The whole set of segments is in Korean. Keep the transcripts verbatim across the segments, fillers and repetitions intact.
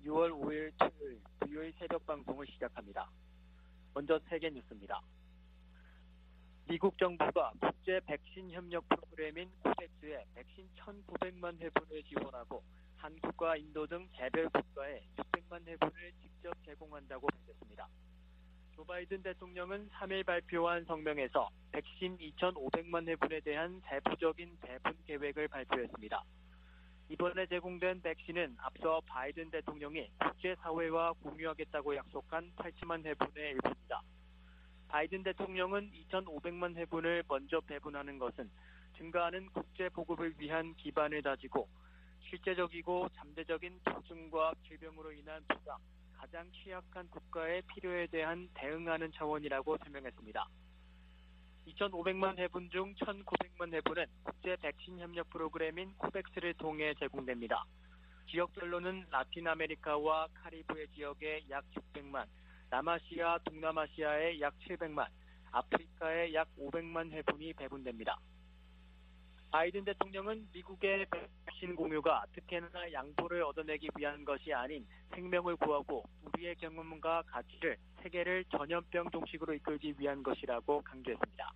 유월 오일 토요일 브이오에이 새벽 방송을 시작합니다. 먼저 세계 뉴스입니다. 미국 정부가 국제 백신 협력 프로그램인 코백스에 백신 천구백만 회분을 지원하고 한국과 인도 등 개별 국가에 육백만 회분을 직접 제공한다고 밝혔습니다. 조 바이든 대통령은 삼 일 발표한 성명에서 백신 이천오백만 회분에 대한 세부적인 배분 계획을 발표했습니다. 이번에 제공된 백신은 앞서 바이든 대통령이 국제사회와 공유하겠다고 약속한 팔천만 회분의 일부입니다. 바이든 대통령은 이천오백만 회분을 먼저 배분하는 것은 증가하는 국제 보급을 위한 기반을 다지고 실제적이고 잠재적인 도중과 질병으로 인한 부상, 가장 취약한 국가의 필요에 대한 대응하는 차원이라고 설명했습니다. 이천오백만 회분 중 천구백만 회분은 국제 백신 협력 프로그램인 코백스를 통해 제공됩니다. 지역별로는 라틴 아메리카와 카리브해 지역에 약 육백만, 남아시아, 동남아시아에 약 칠백만, 아프리카에 약 오백만 회분이 배분됩니다. 바이든 대통령은 미국의 백신 공유가 특혜나 양보를 얻어내기 위한 것이 아닌 생명을 구하고 우리의 경험과 가치를 세계를 전염병 종식으로 이끌기 위한 것이라고 강조했습니다.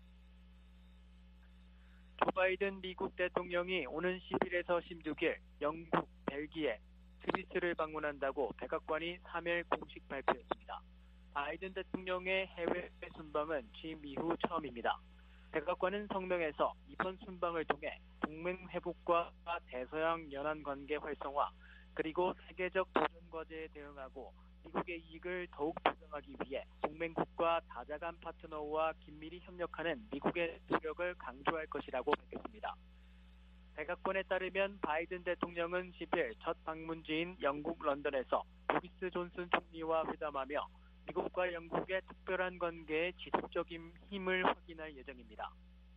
조 바이든 미국 대통령이 오는 십일에서 십육일 영국, 벨기에, 스위스를 방문한다고 백악관이 삼 일 공식 발표했습니다. 바이든 대통령의 해외 순방은 취임 이후 처음입니다. 백악관은 성명에서 이번 순방을 통해 동맹 회복과 대서양 연안 관계 활성화, 그리고 세계적 도전 과제에 대응하고 미국의 이익을 더욱 보장하기 위해 동맹국과 다자간 파트너와 긴밀히 협력하는 미국의 노력을 강조할 것이라고 밝혔습니다. 백악관에 따르면 바이든 대통령은 십일 첫 방문지인 영국 런던에서 보리스 존슨 총리와 회담하며 미국과 영국의 특별한 관계의 지속적인 힘을 확인할 예정입니다.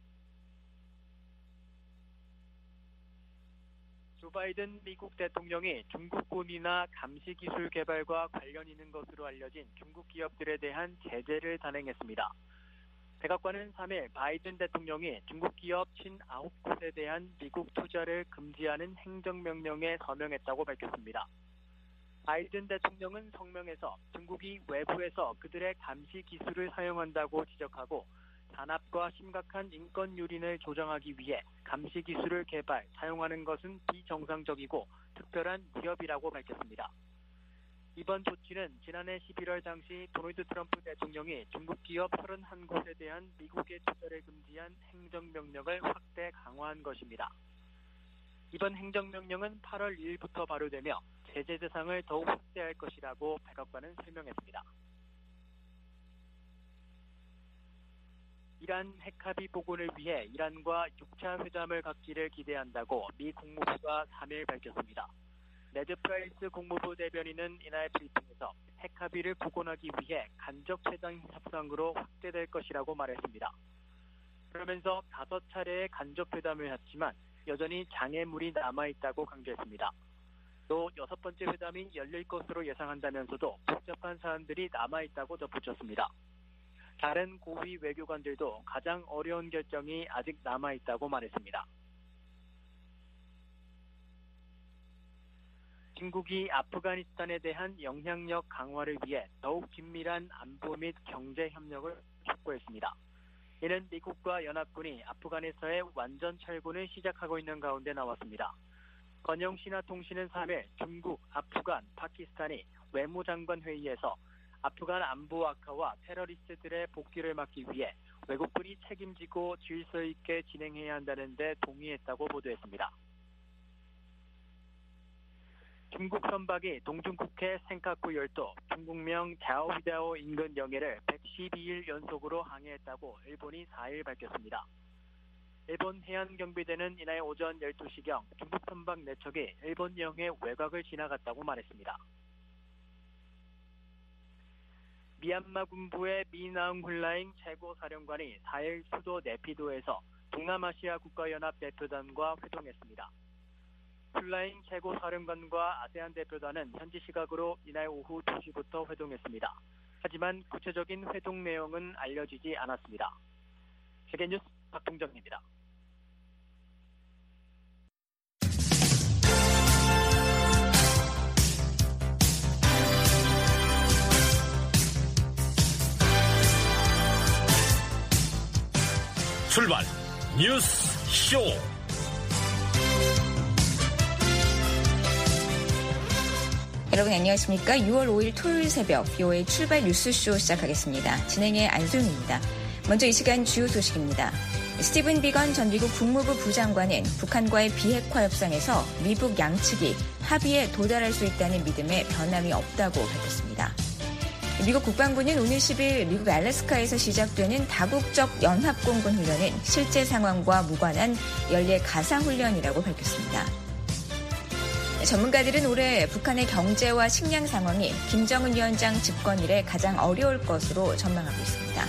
조 바이든 미국 대통령이 중국군이나 감시기술 개발과 관련 있는 것으로 알려진 중국 기업들에 대한 제재를 단행했습니다. 백악관은 삼 일 바이든 대통령이 중국 기업 오십구 곳에 대한 미국 투자를 금지하는 행정명령에 서명했다고 밝혔습니다. 바이든 대통령은 성명에서 중국이 외부에서 그들의 감시 기술을 사용한다고 지적하고 단합과 심각한 인권 유린을 조장하기 위해 감시 기술을 개발, 사용하는 것은 비정상적이고 특별한 위협이라고 밝혔습니다. 이번 조치는 지난해 십일월 당시 도널드 트럼프 대통령이 중국 기업 삼십일 곳에 대한 미국의 투자를 금지한 행정명령을 확대 강화한 것입니다. 이번 행정명령은 팔월 일일부터 발효되며 제재 대상을 더욱 확대할 것이라고 백악관은 설명했습니다. 이란 핵합의 복원을 위해 이란과 육 차 회담을 갖기를 기대한다고 미 국무부가 삼 일 밝혔습니다. 네드 프라이스 국무부 대변인은 이날 브리핑에서 핵합의를 복원하기 위해 간접 회담 협상으로 확대될 것이라고 말했습니다. 그러면서 다섯 차례의 간접 회담을 했지만 여전히 장애물이 남아있다고 강조했습니다. 또 여섯 번째 회담이 열릴 것으로 예상한다면서도 복잡한 사안들이 남아있다고 덧붙였습니다. 다른 고위 외교관들도 가장 어려운 결정이 아직 남아있다고 말했습니다. 중국이 아프가니스탄에 대한 영향력 강화를 위해 더욱 긴밀한 안보 및 경제 협력을 촉구했습니다. 이는 미국과 연합군이 아프간에서의 완전 철군을 시작하고 있는 가운데 나왔습니다. 건영 신화통신은 삼 일 중국, 아프간, 파키스탄이 외무장관 회의에서 아프간 안보 악화와 테러리스트들의 복귀를 막기 위해 외국군이 책임지고 질서 있게 진행해야 한다는 데 동의했다고 보도했습니다. 중국 선박이 동중국해 센카쿠 열도 중국명 자오휘다오 인근 영해를 백십이일 연속으로 항해했다고 일본이 사 일 밝혔습니다. 일본 해안경비대는 이날 오전 열두 시경 중국 선박 네 척이 일본 영해 외곽을 지나갔다고 말했습니다. 미얀마 군부의 미나웅 훌라잉 최고사령관이 사 일 수도 네피도에서 동남아시아 국가연합 대표단과 회동했습니다. 훌라잉 최고사령관과 아세안 대표단은 현지 시각으로 이날 오후 두 시부터 회동했습니다. 하지만 구체적인 회동 내용은 알려지지 않았습니다. 세계뉴스 박동정입니다. 출발 뉴스 쇼. 여러분 안녕하십니까? 유월 오일 토요일 새벽 비오에이 출발 뉴스쇼 시작하겠습니다. 진행의 안소영입니다. 먼저 이 시간 주요 소식입니다. 스티븐 비건 전 미국 국무부 부장관은 북한과의 비핵화 협상에서 미북 양측이 합의에 도달할 수 있다는 믿음에 변함이 없다고 밝혔습니다. 미국 국방부는 오늘 십일 미국 알래스카에서 시작되는 다국적 연합공군 훈련은 실제 상황과 무관한 연례 가상훈련이라고 밝혔습니다. 전문가들은 올해 북한의 경제와 식량 상황이 김정은 위원장 집권 이래 가장 어려울 것으로 전망하고 있습니다.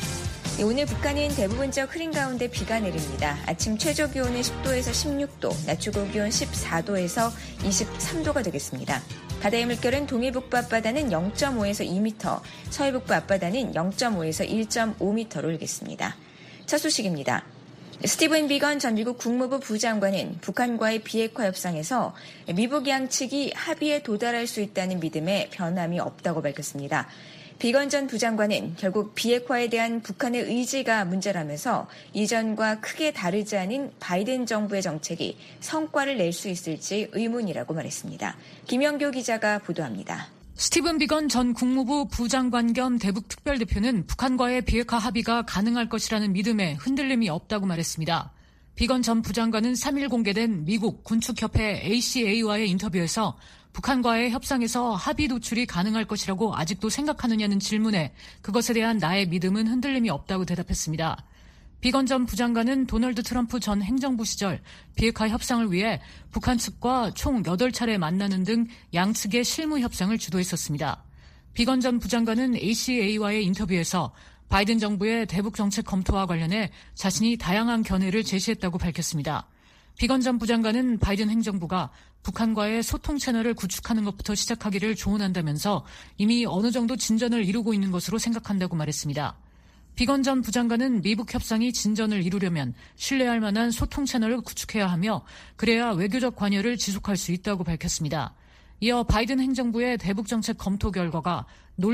오늘 북한은 대부분적 흐린 가운데 비가 내립니다. 아침 최저 기온은 십 도에서 십육 도, 낮 최고 기온 십사 도에서 이십삼 도가 되겠습니다. 바다의 물결은 동해북부 앞바다는 영 점 오에서 이 미터, 서해북부 앞바다는 영 점 오에서 일 점 오 미터로 일겠습니다. 첫 소식입니다. 스티븐 비건 전 미국 국무부 부장관은 북한과의 비핵화 협상에서 미북 양측이 합의에 도달할 수 있다는 믿음에 변함이 없다고 밝혔습니다. 비건 전 부장관은 결국 비핵화에 대한 북한의 의지가 문제라면서 이전과 크게 다르지 않은 바이든 정부의 정책이 성과를 낼 수 있을지 의문이라고 말했습니다. 김영교 기자가 보도합니다. 스티븐 비건 전 국무부 부장관 겸 대북 특별대표는 북한과의 비핵화 합의가 가능할 것이라는 믿음에 흔들림이 없다고 말했습니다. 비건 전 부장관은 삼 일 공개된 미국 군축협회 에이씨에이와의 인터뷰에서 북한과의 협상에서 합의 도출이 가능할 것이라고 아직도 생각하느냐는 질문에 그것에 대한 나의 믿음은 흔들림이 없다고 대답했습니다. 비건 전 부장관은 도널드 트럼프 전 행정부 시절 비핵화 협상을 위해 북한 측과 총 여덟 차례 만나는 등 양측의 실무 협상을 주도했었습니다. 비건 전 부장관은 에이씨에이와의 인터뷰에서 바이든 정부의 대북 정책 검토와 관련해 자신이 다양한 견해를 제시했다고 밝혔습니다. 비건 전 부장관은 바이든 행정부가 북한과의 소통 채널을 구축하는 것부터 시작하기를 조언한다면서 이미 어느 정도 진전을 이루고 있는 것으로 생각한다고 말했습니다. 비건 전 부장관은 미북 협상이 진전을 이루려면 신뢰할 만한 소통 채널을 구축해야 하며 그래야 외교적 관여를 지속할 수 있다고 밝혔습니다. 이어 바이든 행정부의 대북 정책 검토 결과가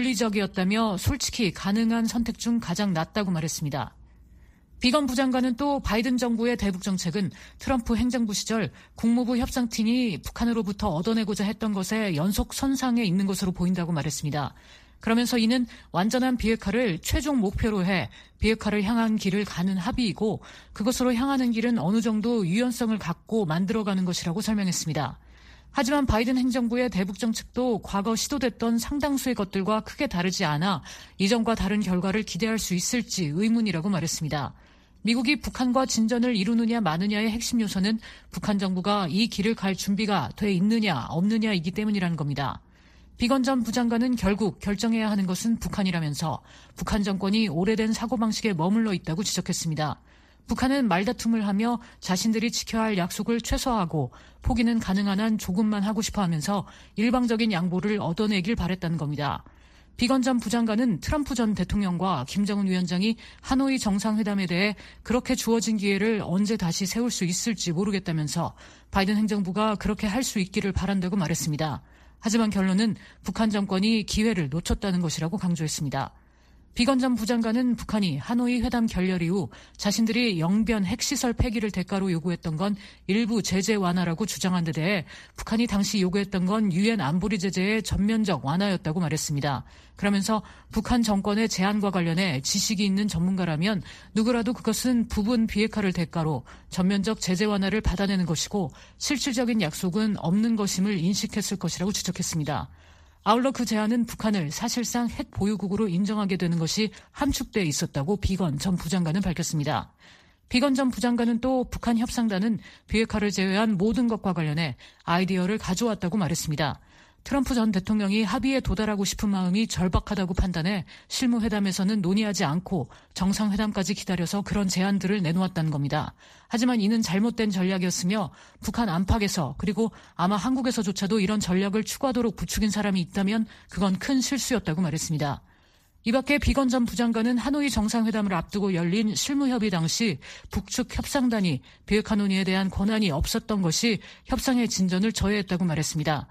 논리적이었다며 솔직히 가능한 선택 중 가장 낫다고 말했습니다. 비건 부장관은 또 바이든 정부의 대북 정책은 트럼프 행정부 시절 국무부 협상팀이 북한으로부터 얻어내고자 했던 것의 연속선상에 있는 것으로 보인다고 말했습니다. 그러면서 이는 완전한 비핵화를 최종 목표로 해 비핵화를 향한 길을 가는 합의이고 그것으로 향하는 길은 어느 정도 유연성을 갖고 만들어가는 것이라고 설명했습니다. 하지만 바이든 행정부의 대북 정책도 과거 시도됐던 상당수의 것들과 크게 다르지 않아 이전과 다른 결과를 기대할 수 있을지 의문이라고 말했습니다. 미국이 북한과 진전을 이루느냐 마느냐의 핵심 요소는 북한 정부가 이 길을 갈 준비가 돼 있느냐 없느냐이기 때문이라는 겁니다. 비건 전 부장관은 결국 결정해야 하는 것은 북한이라면서 북한 정권이 오래된 사고방식에 머물러 있다고 지적했습니다. 북한은 말다툼을 하며 자신들이 지켜야 할 약속을 최소화하고 포기는 가능한 한 조금만 하고 싶어 하면서 일방적인 양보를 얻어내길 바랬다는 겁니다. 비건 전 부장관은 트럼프 전 대통령과 김정은 위원장이 하노이 정상회담에 대해 그렇게 주어진 기회를 언제 다시 세울 수 있을지 모르겠다면서 바이든 행정부가 그렇게 할 수 있기를 바란다고 말했습니다. 하지만 결론은 북한 정권이 기회를 놓쳤다는 것이라고 강조했습니다. 비건 전 부장관은 북한이 하노이 회담 결렬 이후 자신들이 영변 핵시설 폐기를 대가로 요구했던 건 일부 제재 완화라고 주장한 데 대해 북한이 당시 요구했던 건 유엔 안보리 제재의 전면적 완화였다고 말했습니다. 그러면서 북한 정권의 제안과 관련해 지식이 있는 전문가라면 누구라도 그것은 부분 비핵화를 대가로 전면적 제재 완화를 받아내는 것이고 실질적인 약속은 없는 것임을 인식했을 것이라고 지적했습니다. 아울러 그 제안은 북한을 사실상 핵 보유국으로 인정하게 되는 것이 함축돼 있었다고 비건 전 부장관은 밝혔습니다. 비건 전 부장관은 또 북한 협상단은 비핵화를 제외한 모든 것과 관련해 아이디어를 가져왔다고 말했습니다. 트럼프 전 대통령이 합의에 도달하고 싶은 마음이 절박하다고 판단해 실무회담에서는 논의하지 않고 정상회담까지 기다려서 그런 제안들을 내놓았다는 겁니다. 하지만 이는 잘못된 전략이었으며 북한 안팎에서 그리고 아마 한국에서조차도 이런 전략을 추구하도록 부추긴 사람이 있다면 그건 큰 실수였다고 말했습니다. 이 밖에 비건 전 부장관은 하노이 정상회담을 앞두고 열린 실무협의 당시 북측 협상단이 비핵화 논의에 대한 권한이 없었던 것이 협상의 진전을 저해했다고 말했습니다.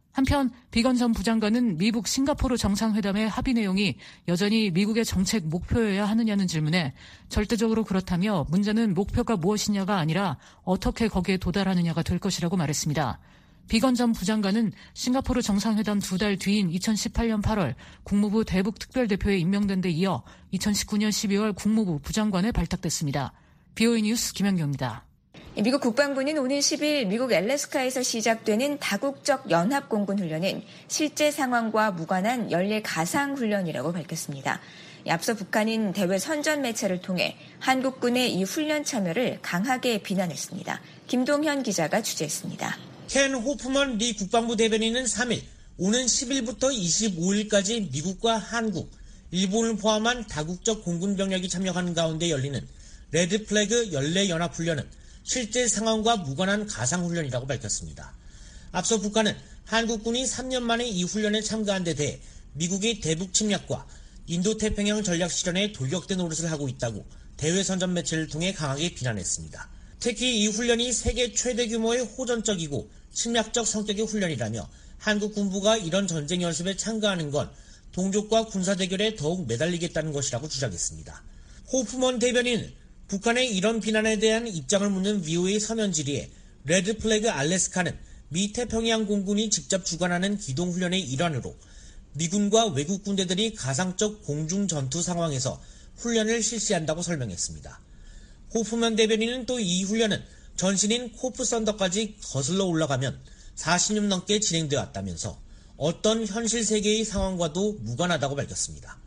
한편 비건 전 부장관은 미국 싱가포르 정상회담의 합의 내용이 여전히 미국의 정책 목표여야 하느냐는 질문에 절대적으로 그렇다며 문제는 목표가 무엇이냐가 아니라 어떻게 거기에 도달하느냐가 될 것이라고 말했습니다. 비건 전 부장관은 싱가포르 정상회담 두 달 뒤인 이천십팔년 팔월 국무부 대북특별대표에 임명된 데 이어 이천십구년 십이월 국무부 부장관에 발탁됐습니다. 비오이 뉴스 김현경입니다. 미국 국방부는 오는 십일 미국 알래스카에서 시작되는 다국적 연합공군훈련은 실제 상황과 무관한 연례 가상훈련이라고 밝혔습니다. 앞서 북한은 대외 선전 매체를 통해 한국군의 이 훈련 참여를 강하게 비난했습니다. 김동현 기자가 취재했습니다. 켄 호프먼 미 국방부 대변인은 삼일 오는 십일부터 이십오일까지 미국과 한국, 일본을 포함한 다국적 공군 병력이 참여하는 가운데 열리는 레드 플래그 연례 연합훈련은 실제 상황과 무관한 가상훈련이라고 밝혔습니다. 앞서 북한은 한국군이 삼 년 만에 이 훈련에 참가한 데 대해 미국이 대북 침략과 인도태평양 전략 실현에 돌격된 노릇을 하고 있다고 대외 선전 매체를 통해 강하게 비난했습니다. 특히 이 훈련이 세계 최대 규모의 호전적이고 침략적 성격의 훈련이라며 한국 군부가 이런 전쟁 연습에 참가하는 건 동족과 군사대결에 더욱 매달리겠다는 것이라고 주장했습니다. 호프먼 대변인은 북한의 이런 비난에 대한 입장을 묻는 비오에이 서면 질의에 레드 플래그 알래스카는 미 태평양 공군이 직접 주관하는 기동훈련의 일환으로 미군과 외국 군대들이 가상적 공중 전투 상황에서 훈련을 실시한다고 설명했습니다. 호프먼 대변인은 또 이 훈련은 전신인 코프 썬더까지 거슬러 올라가면 사십 년 넘게 진행되어 왔다면서 어떤 현실 세계의 상황과도 무관하다고 밝혔습니다.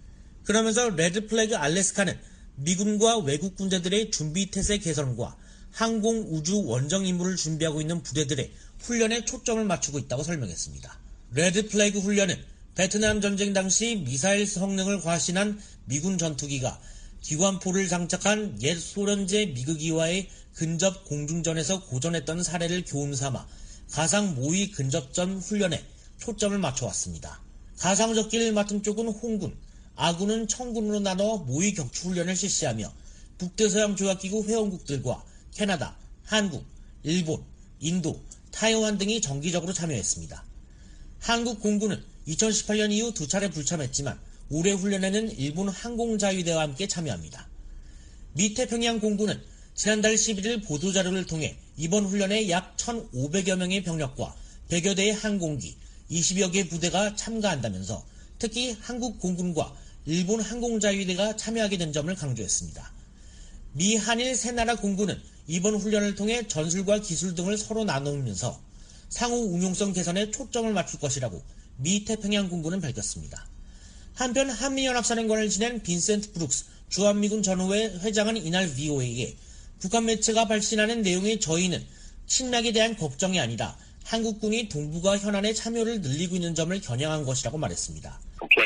그러면서 레드 플래그 알래스카는 미군과 외국 군대들의 준비 태세 개선과 항공 우주 원정 임무를 준비하고 있는 부대들의 훈련에 초점을 맞추고 있다고 설명했습니다. 레드 플래그 훈련은 베트남 전쟁 당시 미사일 성능을 과신한 미군 전투기가 기관포를 장착한 옛 소련제 미그기와의 근접 공중전에서 고전했던 사례를 교훈 삼아 가상 모의 근접전 훈련에 초점을 맞춰왔습니다. 가상 적기를 맡은 쪽은 홍군, 아군은 청군으로 나눠 모의 격추 훈련을 실시하며 북대서양 조약기구 회원국들과 캐나다, 한국, 일본, 인도, 타이완 등이 정기적으로 참여했습니다. 한국 공군은 이천십팔년 이후 두 차례 불참했지만 올해 훈련에는 일본 항공자위대와 함께 참여합니다. 미태평양 공군은 지난달 십일일 보도자료를 통해 이번 훈련에 약 천오백여 명의 병력과 백여 대의 항공기, 이십여 개 부대가 참가한다면서 특히 한국 공군과 일본 항공자위대가 참여하게 된 점을 강조했습니다. 미, 한일 세 나라 공군은 이번 훈련을 통해 전술과 기술 등을 서로 나누면서 상호 운용성 개선에 초점을 맞출 것이라고 미 태평양 공군은 밝혔습니다. 한편 한미연합사령관을 지낸 빈센트 브룩스 주한미군 전후회 회장은 이날 비오에이에 북한 매체가 발신하는 내용의 저희는 침략에 대한 걱정이 아니라 한국군이 동북아 현안의 참여를 늘리고 있는 점을 겨냥한 것이라고 말했습니다.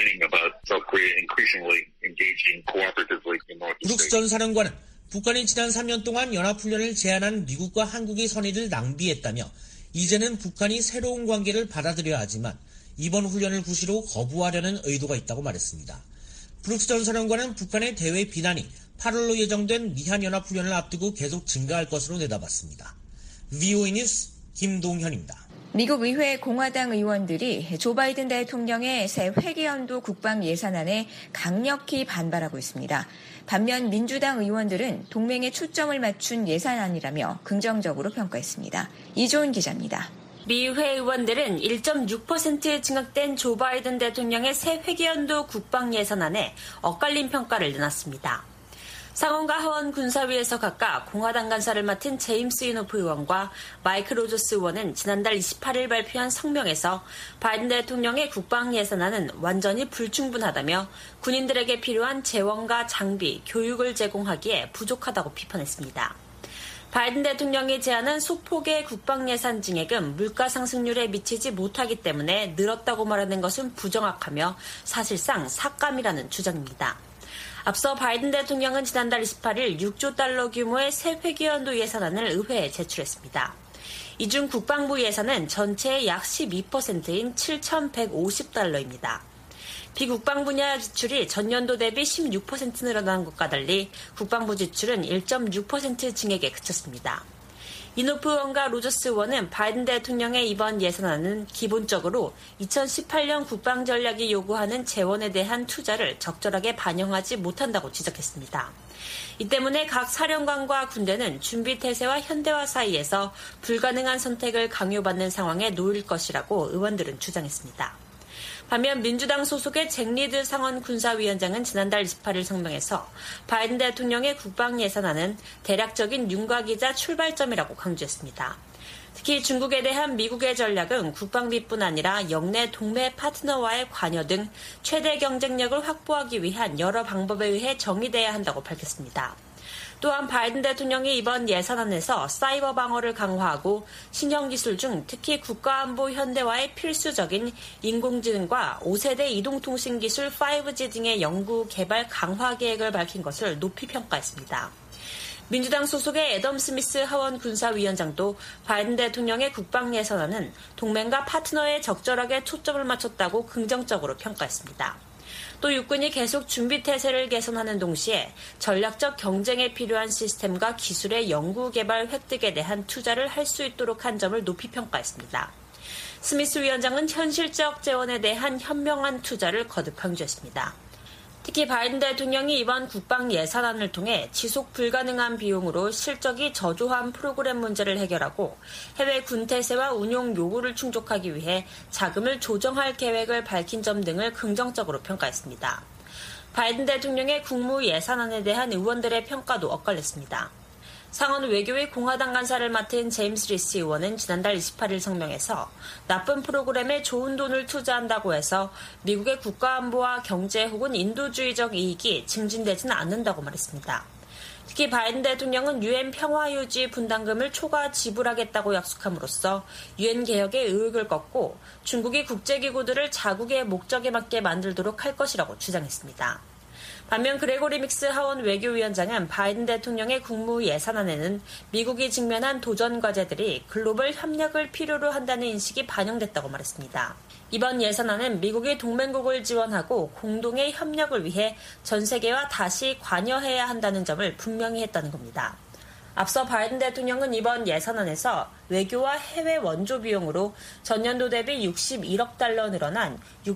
브룩스 전 사령관은 북한이 지난 삼 년 동안 연합훈련을 제안한 미국과 한국의 선의를 낭비했다며 이제는 북한이 새로운 관계를 받아들여야 하지만 이번 훈련을 구시로 거부하려는 의도가 있다고 말했습니다. 브룩스 전 사령관은 북한의 대외 비난이 팔월로 예정된 미한연합훈련을 앞두고 계속 증가할 것으로 내다봤습니다. 비오에이 뉴스 김동현입니다. 미국 의회 공화당 의원들이 조 바이든 대통령의 새 회계연도 국방 예산안에 강력히 반발하고 있습니다. 반면 민주당 의원들은 동맹에 초점을 맞춘 예산안이라며 긍정적으로 평가했습니다. 이조은 기자입니다. 미 의회 의원들은 일 점 육 퍼센트 증액된 조 바이든 대통령의 새 회계연도 국방 예산안에 엇갈린 평가를 내놨습니다. 상원과 하원 군사위에서 각각 공화당 간사를 맡은 제임스 이노프 의원과 마이크 로저스 의원은 지난달 이십팔일 발표한 성명에서 바이든 대통령의 국방 예산안은 완전히 불충분하다며 군인들에게 필요한 재원과 장비, 교육을 제공하기에 부족하다고 비판했습니다. 바이든 대통령이 제안한 소폭의 국방 예산 증액은 물가 상승률에 미치지 못하기 때문에 늘었다고 말하는 것은 부정확하며 사실상 삭감이라는 주장입니다. 앞서 바이든 대통령은 지난달 이십팔일 육조 달러 규모의 새 회계연도 예산안을 의회에 제출했습니다. 이 중 국방부 예산은 전체의 약 십이 퍼센트인 칠천백오십 달러입니다. 비국방 분야 지출이 전년도 대비 십육 퍼센트 늘어난 것과 달리 국방부 지출은 일 점 육 퍼센트 증액에 그쳤습니다. 이노프 의원과 로저스 의원은 바이든 대통령의 이번 예산안은 기본적으로 이천십팔 년 국방 전략이 요구하는 재원에 대한 투자를 적절하게 반영하지 못한다고 지적했습니다. 이 때문에 각 사령관과 군대는 준비태세와 현대화 사이에서 불가능한 선택을 강요받는 상황에 놓일 것이라고 의원들은 주장했습니다. 반면 민주당 소속의 잭 리드 상원 군사위원장은 지난달 이십팔 일 성명에서 바이든 대통령의 국방 예산안은 대략적인 윤곽이자 출발점이라고 강조했습니다. 특히 중국에 대한 미국의 전략은 국방비뿐 아니라 영내 동맹 파트너와의 관여 등 최대 경쟁력을 확보하기 위한 여러 방법에 의해 정의돼야 한다고 밝혔습니다. 또한 바이든 대통령이 이번 예산안에서 사이버 방어를 강화하고 신형기술 중 특히 국가안보 현대화에 필수적인 인공지능과 오 세대 이동통신기술 파이브 지 등의 연구 개발 강화 계획을 밝힌 것을 높이 평가했습니다. 민주당 소속의 애덤 스미스 하원 군사위원장도 바이든 대통령의 국방 예산안은 동맹과 파트너에 적절하게 초점을 맞췄다고 긍정적으로 평가했습니다. 또 육군이 계속 준비태세를 개선하는 동시에 전략적 경쟁에 필요한 시스템과 기술의 연구 개발 획득에 대한 투자를 할 수 있도록 한 점을 높이 평가했습니다. 스미스 위원장은 현실적 재원에 대한 현명한 투자를 거듭 강조했습니다. 특히 바이든 대통령이 이번 국방 예산안을 통해 지속 불가능한 비용으로 실적이 저조한 프로그램 문제를 해결하고 해외 군태세와 운용 요구를 충족하기 위해 자금을 조정할 계획을 밝힌 점 등을 긍정적으로 평가했습니다. 바이든 대통령의 국무 예산안에 대한 의원들의 평가도 엇갈렸습니다. 상원 외교위 공화당 간사를 맡은 제임스 리시 의원은 지난달 이십팔 일 성명에서 나쁜 프로그램에 좋은 돈을 투자한다고 해서 미국의 국가안보와 경제 혹은 인도주의적 이익이 증진되지는 않는다고 말했습니다. 특히 바이든 대통령은 유엔 평화유지 분담금을 초과 지불하겠다고 약속함으로써 유엔 개혁의 의욕을 꺾고 중국이 국제기구들을 자국의 목적에 맞게 만들도록 할 것이라고 주장했습니다. 반면 그레고리 믹스 하원 외교위원장은 바이든 대통령의 국무 예산안에는 미국이 직면한 도전 과제들이 글로벌 협력을 필요로 한다는 인식이 반영됐다고 말했습니다. 이번 예산안은 미국이 동맹국을 지원하고 공동의 협력을 위해 전 세계와 다시 관여해야 한다는 점을 분명히 했다는 겁니다. 앞서 바이든 대통령은 이번 예산안에서 외교와 해외 원조 비용으로 전년도 대비 육십일억 달러 늘어난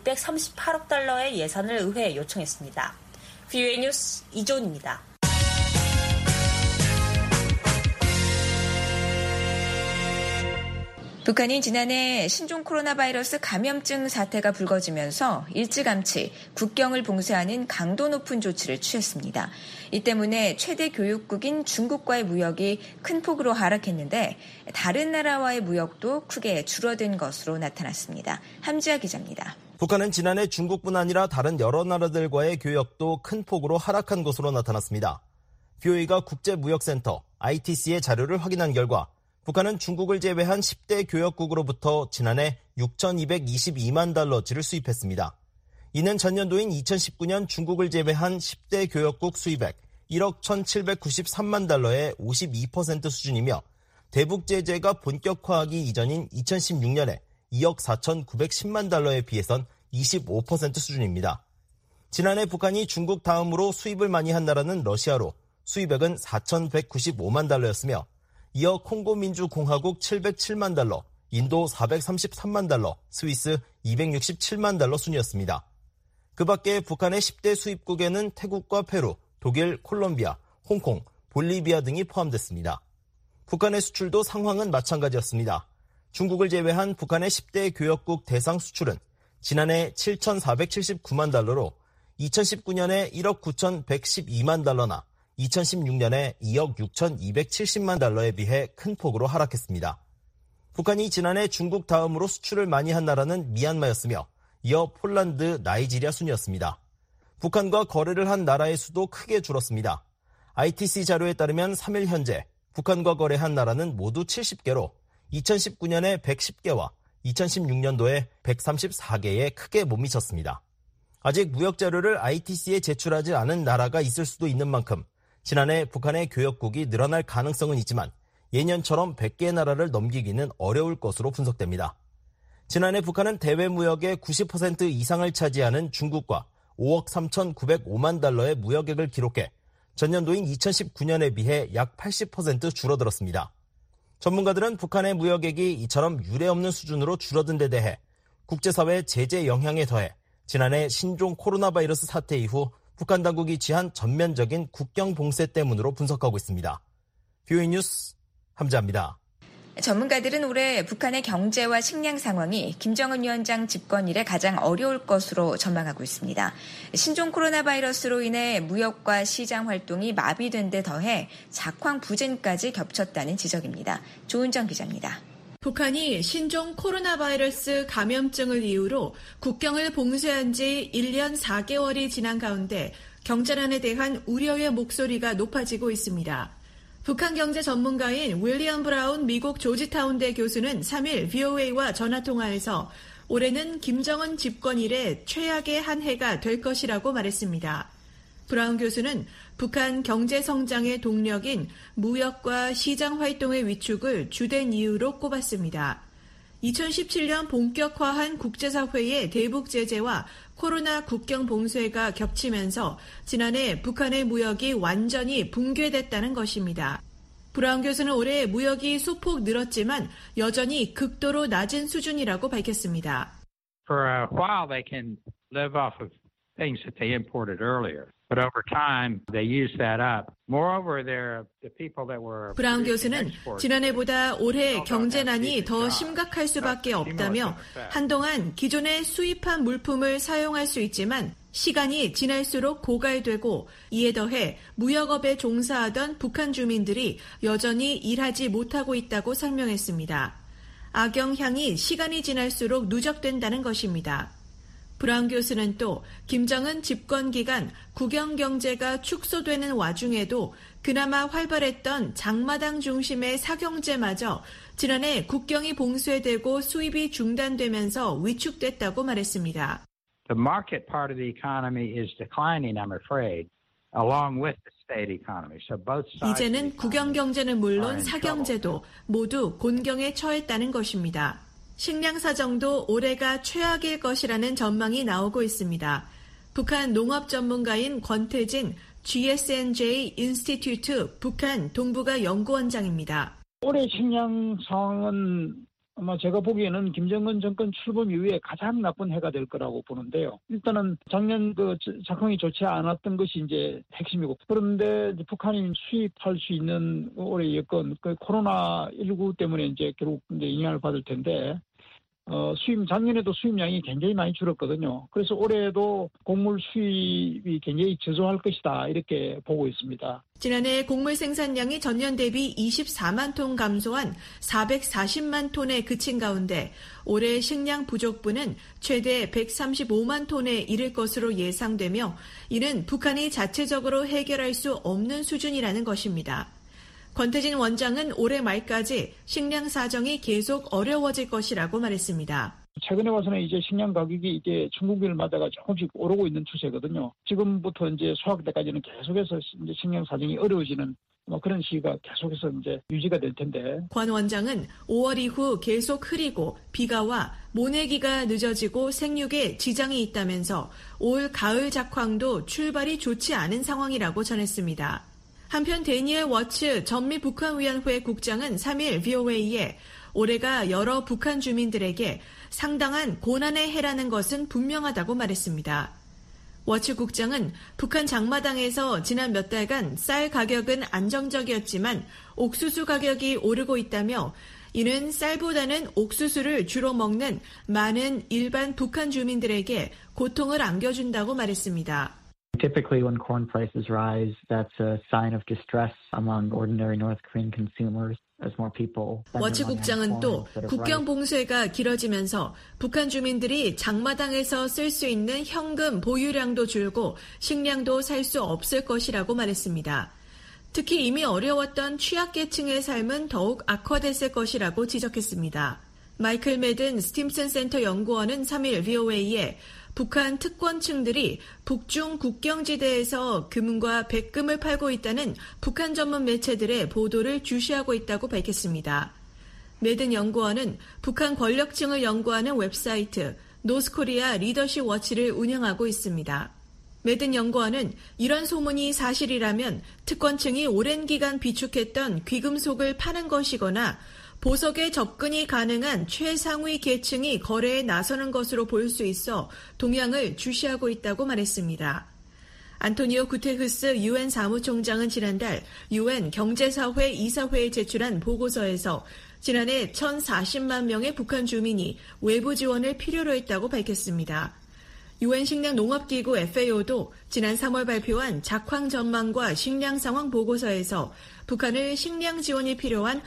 육백삼십팔억 달러의 예산을 의회에 요청했습니다. 브이오에이 뉴스 이존입니다. 북한이 지난해 신종 코로나 바이러스 감염증 사태가 불거지면서 일찌감치 국경을 봉쇄하는 강도 높은 조치를 취했습니다. 이 때문에 최대 교육국인 중국과의 무역이 큰 폭으로 하락했는데 다른 나라와의 무역도 크게 줄어든 것으로 나타났습니다. 함지아 기자입니다. 북한은 지난해 중국뿐 아니라 다른 여러 나라들과의 교역도 큰 폭으로 하락한 것으로 나타났습니다. 브이오에이가 국제무역센터 아이티씨의 자료를 확인한 결과 북한은 중국을 제외한 십 대 교역국으로부터 지난해 육천이백이십이만 달러치를 수입했습니다. 이는 전년도인 이천십구 년 중국을 제외한 십 대 교역국 수입액 일억 천칠백구십삼만 달러의 오십이 퍼센트 수준이며 대북 제재가 본격화하기 이전인 이천십육 년에 이억 사천구백십만 달러에 비해선 이십오 퍼센트 수준입니다. 지난해 북한이 중국 다음으로 수입을 많이 한 나라는 러시아로 수입액은 사천백구십오만 달러였으며 이어 콩고민주공화국 칠백칠만 달러, 인도 사백삼십삼만 달러, 스위스 이백육십칠만 달러 순이었습니다. 그 밖에 북한의 십 대 수입국에는 태국과 페루, 독일, 콜롬비아, 홍콩, 볼리비아 등이 포함됐습니다. 북한의 수출도 상황은 마찬가지였습니다. 중국을 제외한 북한의 십 대 교역국 대상 수출은 지난해 칠천사백칠십구만 달러로 이천십구 년에 일억 구천백십이만 달러나 이천십육 년에 이억 육천이백칠십만 달러에 비해 큰 폭으로 하락했습니다. 북한이 지난해 중국 다음으로 수출을 많이 한 나라는 미얀마였으며 이어 폴란드, 나이지리아 순이었습니다. 북한과 거래를 한 나라의 수도 크게 줄었습니다. 아이티씨 자료에 따르면 삼 일 현재 북한과 거래한 나라는 모두 칠십 개로 이천십구 년에 백십 개와 이천십육 년도에 백삼십사 개에 크게 못 미쳤습니다. 아직 무역 자료를 아이티씨에 제출하지 않은 나라가 있을 수도 있는 만큼 지난해 북한의 교역국이 늘어날 가능성은 있지만 예년처럼 백 개의 나라를 넘기기는 어려울 것으로 분석됩니다. 지난해 북한은 대외 무역의 구십 퍼센트 이상을 차지하는 중국과 오억 삼천구백오만 달러의 무역액을 기록해 전년도인 이천십구 년에 비해 약 팔십 퍼센트 줄어들었습니다. 전문가들은 북한의 무역액이 이처럼 유례없는 수준으로 줄어든 데 대해 국제사회의 제재 영향에 더해 지난해 신종 코로나 바이러스 사태 이후 북한 당국이 취한 전면적인 국경 봉쇄 때문으로 분석하고 있습니다. 비오이 뉴스 함자입니다. 전문가들은 올해 북한의 경제와 식량 상황이 김정은 위원장 집권 이래 가장 어려울 것으로 전망하고 있습니다. 신종 코로나 바이러스로 인해 무역과 시장 활동이 마비된 데 더해 작황 부진까지 겹쳤다는 지적입니다. 조은정 기자입니다. 북한이 신종 코로나 바이러스 감염증을 이유로 국경을 봉쇄한 지 일 년 사 개월이 지난 가운데 경제난에 대한 우려의 목소리가 높아지고 있습니다. 북한 경제 전문가인 윌리엄 브라운 미국 조지타운대 교수는 삼 일 브이오에이와 전화통화에서 올해는 김정은 집권 이래 최악의 한 해가 될 것이라고 말했습니다. 브라운 교수는 북한 경제 성장의 동력인 무역과 시장 활동의 위축을 주된 이유로 꼽았습니다. 이천십칠 년 본격화한 국제사회의 대북 제재와 코로나 국경 봉쇄가 겹치면서 지난해 북한의 무역이 완전히 붕괴됐다는 것입니다. 브라운 교수는 올해 무역이 소폭 늘었지만 여전히 극도로 낮은 수준이라고 밝혔습니다. For a while they can live off of things that they imported earlier. But over time, they use that up. Moreover, there the people that were. 브라운 교수는 지난해보다 올해 경제난이 더 심각할 수밖에 없다며 한동안 기존에 수입한 물품을 사용할 수 있지만 시간이 지날수록 고갈되고 이에 더해 무역업에 종사하던 북한 주민들이 여전히 일하지 못하고 있다고 설명했습니다. 악영향이 시간이 지날수록 누적된다는 것입니다. 브라운 교수는 또 김정은 집권 기간 국영 경제가 축소되는 와중에도 그나마 활발했던 장마당 중심의 사경제마저 지난해 국경이 봉쇄되고 수입이 중단되면서 위축됐다고 말했습니다. The market part of the economy is declining, I'm afraid, along with the state economy. So both sides. 이제는 국영 경제는 물론 사경제도 모두 곤경에 처했다는 것입니다. 식량 사정도 올해가 최악일 것이라는 전망이 나오고 있습니다. 북한 농업 전문가인 권태진 지에스엔제이 인스티튜트 북한 동북아 연구원장입니다. 올해 식량 상황은 아마 제가 보기에는 김정은 정권 출범 이후에 가장 나쁜 해가 될 거라고 보는데요. 일단은 작년 그 작황이 좋지 않았던 것이 이제 핵심이고, 그런데 이제 북한이 수입할 수 있는 올해 여건 그 코로나 십구 때문에 이제 결국 이제 영향을 받을 텐데, 어, 수입, 작년에도 수입량이 굉장히 많이 줄었거든요. 그래서 올해도 곡물 수입이 굉장히 저조할 것이다, 이렇게 보고 있습니다. 지난해 곡물 생산량이 전년 대비 이십사만 톤 감소한 사백사십만 톤에 그친 가운데 올해 식량 부족분은 최대 백삼십오만 톤에 이를 것으로 예상되며 이는 북한이 자체적으로 해결할 수 없는 수준이라는 것입니다. 권태진 원장은 올해 말까지 식량 사정이 계속 어려워질 것이라고 말했습니다. 최근에 와서는 이제 식량 가격이 이제 중국일마다가 조금씩 오르고 있는 추세거든요. 지금부터 이제 수확 때까지는 계속해서 이제 식량 사정이 어려워지는 뭐 그런 시기가 계속해서 이제 유지가 될 텐데. 권 원장은 오월 이후 계속 흐리고 비가 와 모내기가 늦어지고 생육에 지장이 있다면서 올 가을 작황도 출발이 좋지 않은 상황이라고 전했습니다. 한편 데니엘 워츠 전미북한위원회 국장은 삼 일 브이오에이에 올해가 여러 북한 주민들에게 상당한 고난의 해라는 것은 분명하다고 말했습니다. 워츠 국장은 북한 장마당에서 지난 몇 달간 쌀 가격은 안정적이었지만 옥수수 가격이 오르고 있다며 이는 쌀보다는 옥수수를 주로 먹는 많은 일반 북한 주민들에게 고통을 안겨준다고 말했습니다. Typically, when corn prices rise, that's a sign of distress among ordinary North Korean consumers. 워치 국장은 또 국경 봉쇄가 길어지면서 북한 주민들이 장마당에서 쓸 수 있는 현금 보유량도 줄고 식량도 살 수 없을 것이라고 말했습니다. 특히 이미 어려웠던 취약계층의 삶은 더욱 악화됐을 것이라고 지적했습니다. 마이클 매든 스팀슨 센터 연구원은 삼 일 브이오에이에 북한 특권층들이 북중 국경지대에서 금과 백금을 팔고 있다는 북한 전문 매체들의 보도를 주시하고 있다고 밝혔습니다. 매든 연구원은 북한 권력층을 연구하는 웹사이트 노스코리아 리더십 워치를 운영하고 있습니다. 메든 연구원은 이런 소문이 사실이라면 특권층이 오랜 기간 비축했던 귀금속을 파는 것이거나 보석에 접근이 가능한 최상위 계층이 거래에 나서는 것으로 볼 수 있어 동향을 주시하고 있다고 말했습니다. 안토니오 구테르스 유엔 사무총장은 지난달 유엔 경제사회 이사회에 제출한 보고서에서 지난해 천사십만 명의 북한 주민이 외부 지원을 필요로 했다고 밝혔습니다. 유엔 식량농업기구 에프에이오도 지난 삼월 발표한 작황 전망과 식량 상황 보고서에서 북한을 식량 지원이 필요한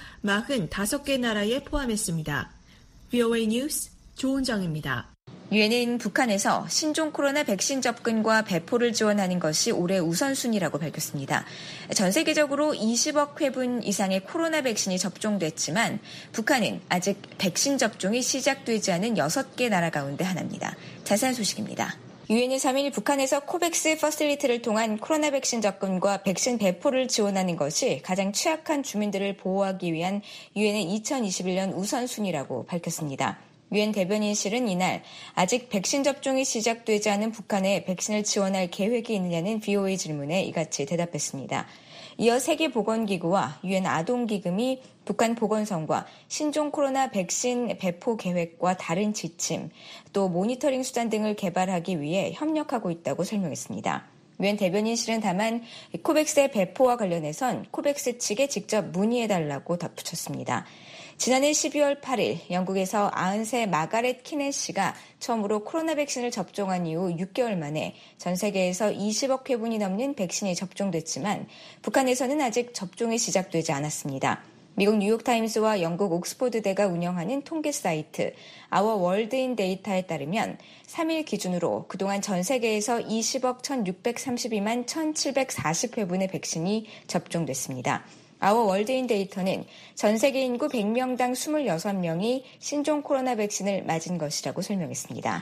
사십오 개 나라에 포함했습니다. 브이오에이 뉴스 조은정입니다. 유엔은 북한에서 신종 코로나 백신 접근과 배포를 지원하는 것이 올해 우선순위라고 밝혔습니다. 전 세계적으로 이십억 회분 이상의 코로나 백신이 접종됐지만 북한은 아직 백신 접종이 시작되지 않은 여섯 개 나라 가운데 하나입니다. 자세한 소식입니다. 유엔은 삼 일 북한에서 코백스 퍼실리티를 통한 코로나 백신 접근과 백신 배포를 지원하는 것이 가장 취약한 주민들을 보호하기 위한 유엔의 이천이십일 년 우선순위라고 밝혔습니다. 유엔 대변인실은 이날 아직 백신 접종이 시작되지 않은 북한에 백신을 지원할 계획이 있느냐는 브이오에이 질문에 이같이 대답했습니다. 이어 세계보건기구와 유엔 아동기금이 북한 보건성과 신종 코로나 백신 배포 계획과 다른 지침, 또 모니터링 수단 등을 개발하기 위해 협력하고 있다고 설명했습니다. 유엔 대변인실은 다만 코백스의 배포와 관련해선 코백스 측에 직접 문의해달라고 덧붙였습니다. 지난해 십이월 팔일 영국에서 아흔 세 마가렛 키넨 씨가 처음으로 코로나 백신을 접종한 이후 육 개월 만에 전 세계에서 이십억 회분이 넘는 백신이 접종됐지만 북한에서는 아직 접종이 시작되지 않았습니다. 미국 뉴욕타임스와 영국 옥스포드대가 운영하는 통계 사이트 아워 월드인 데이터에 따르면 삼 일 기준으로 그동안 전 세계에서 이십억 천육백삼십이만 천칠백사십 회분의 백신이 접종됐습니다. 아워 월드인 데이터는 전 세계 인구 백 명당 이십육 명이 신종 코로나 백신을 맞은 것이라고 설명했습니다.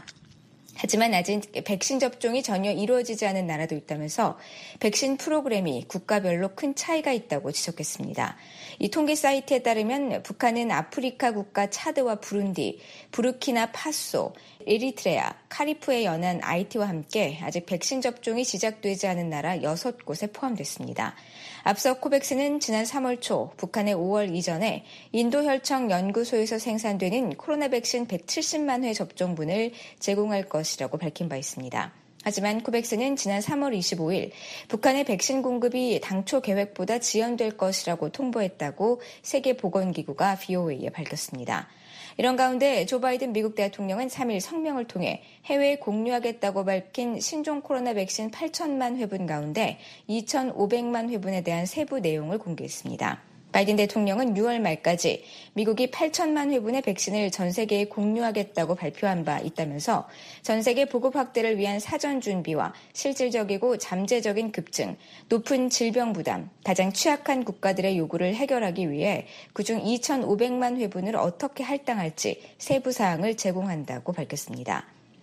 하지만 아직 백신 접종이 전혀 이루어지지 않은 나라도 있다면서 백신 프로그램이 국가별로 큰 차이가 있다고 지적했습니다. 이 통계 사이트에 따르면 북한은 아프리카 국가 차드와 부룬디, 부르키나 파소, 에리트레아, 카리프에 연한 아이티와 함께 아직 백신 접종이 시작되지 않은 나라 여섯 곳에 포함됐습니다. 앞서 코백스는 지난 삼월 초 북한의 오월 이전에 인도혈청 연구소에서 생산되는 코로나 백신 백칠십만 회 접종분을 제공할 것이라고 밝힌 바 있습니다. 하지만 코백스는 지난 삼월 이십오일 북한의 백신 공급이 당초 계획보다 지연될 것이라고 통보했다고 세계보건기구가 브이오에이에 밝혔습니다. 이런 가운데 조 바이든 미국 대통령은 삼 일 성명을 통해 해외에 공유하겠다고 밝힌 신종 코로나 백신 팔천만 회분 가운데 이천오백만 회분에 대한 세부 내용을 공개했습니다. 바이든 대통령은 유월 말까지 미국이 팔천만 회분의 백신을 전 세계에 공유하겠다고 발표한 바 있다면서 전 세계 보급 확대를 위한 사전 준비와 실질적이고 잠재적인 급증, 높은 질병 부담, 가장 취약한 국가들의 요구를 해결하기 위해 그중 이천오백만 회분을 어떻게 할당할지 세부 사항을 제공한다고 밝혔습니다.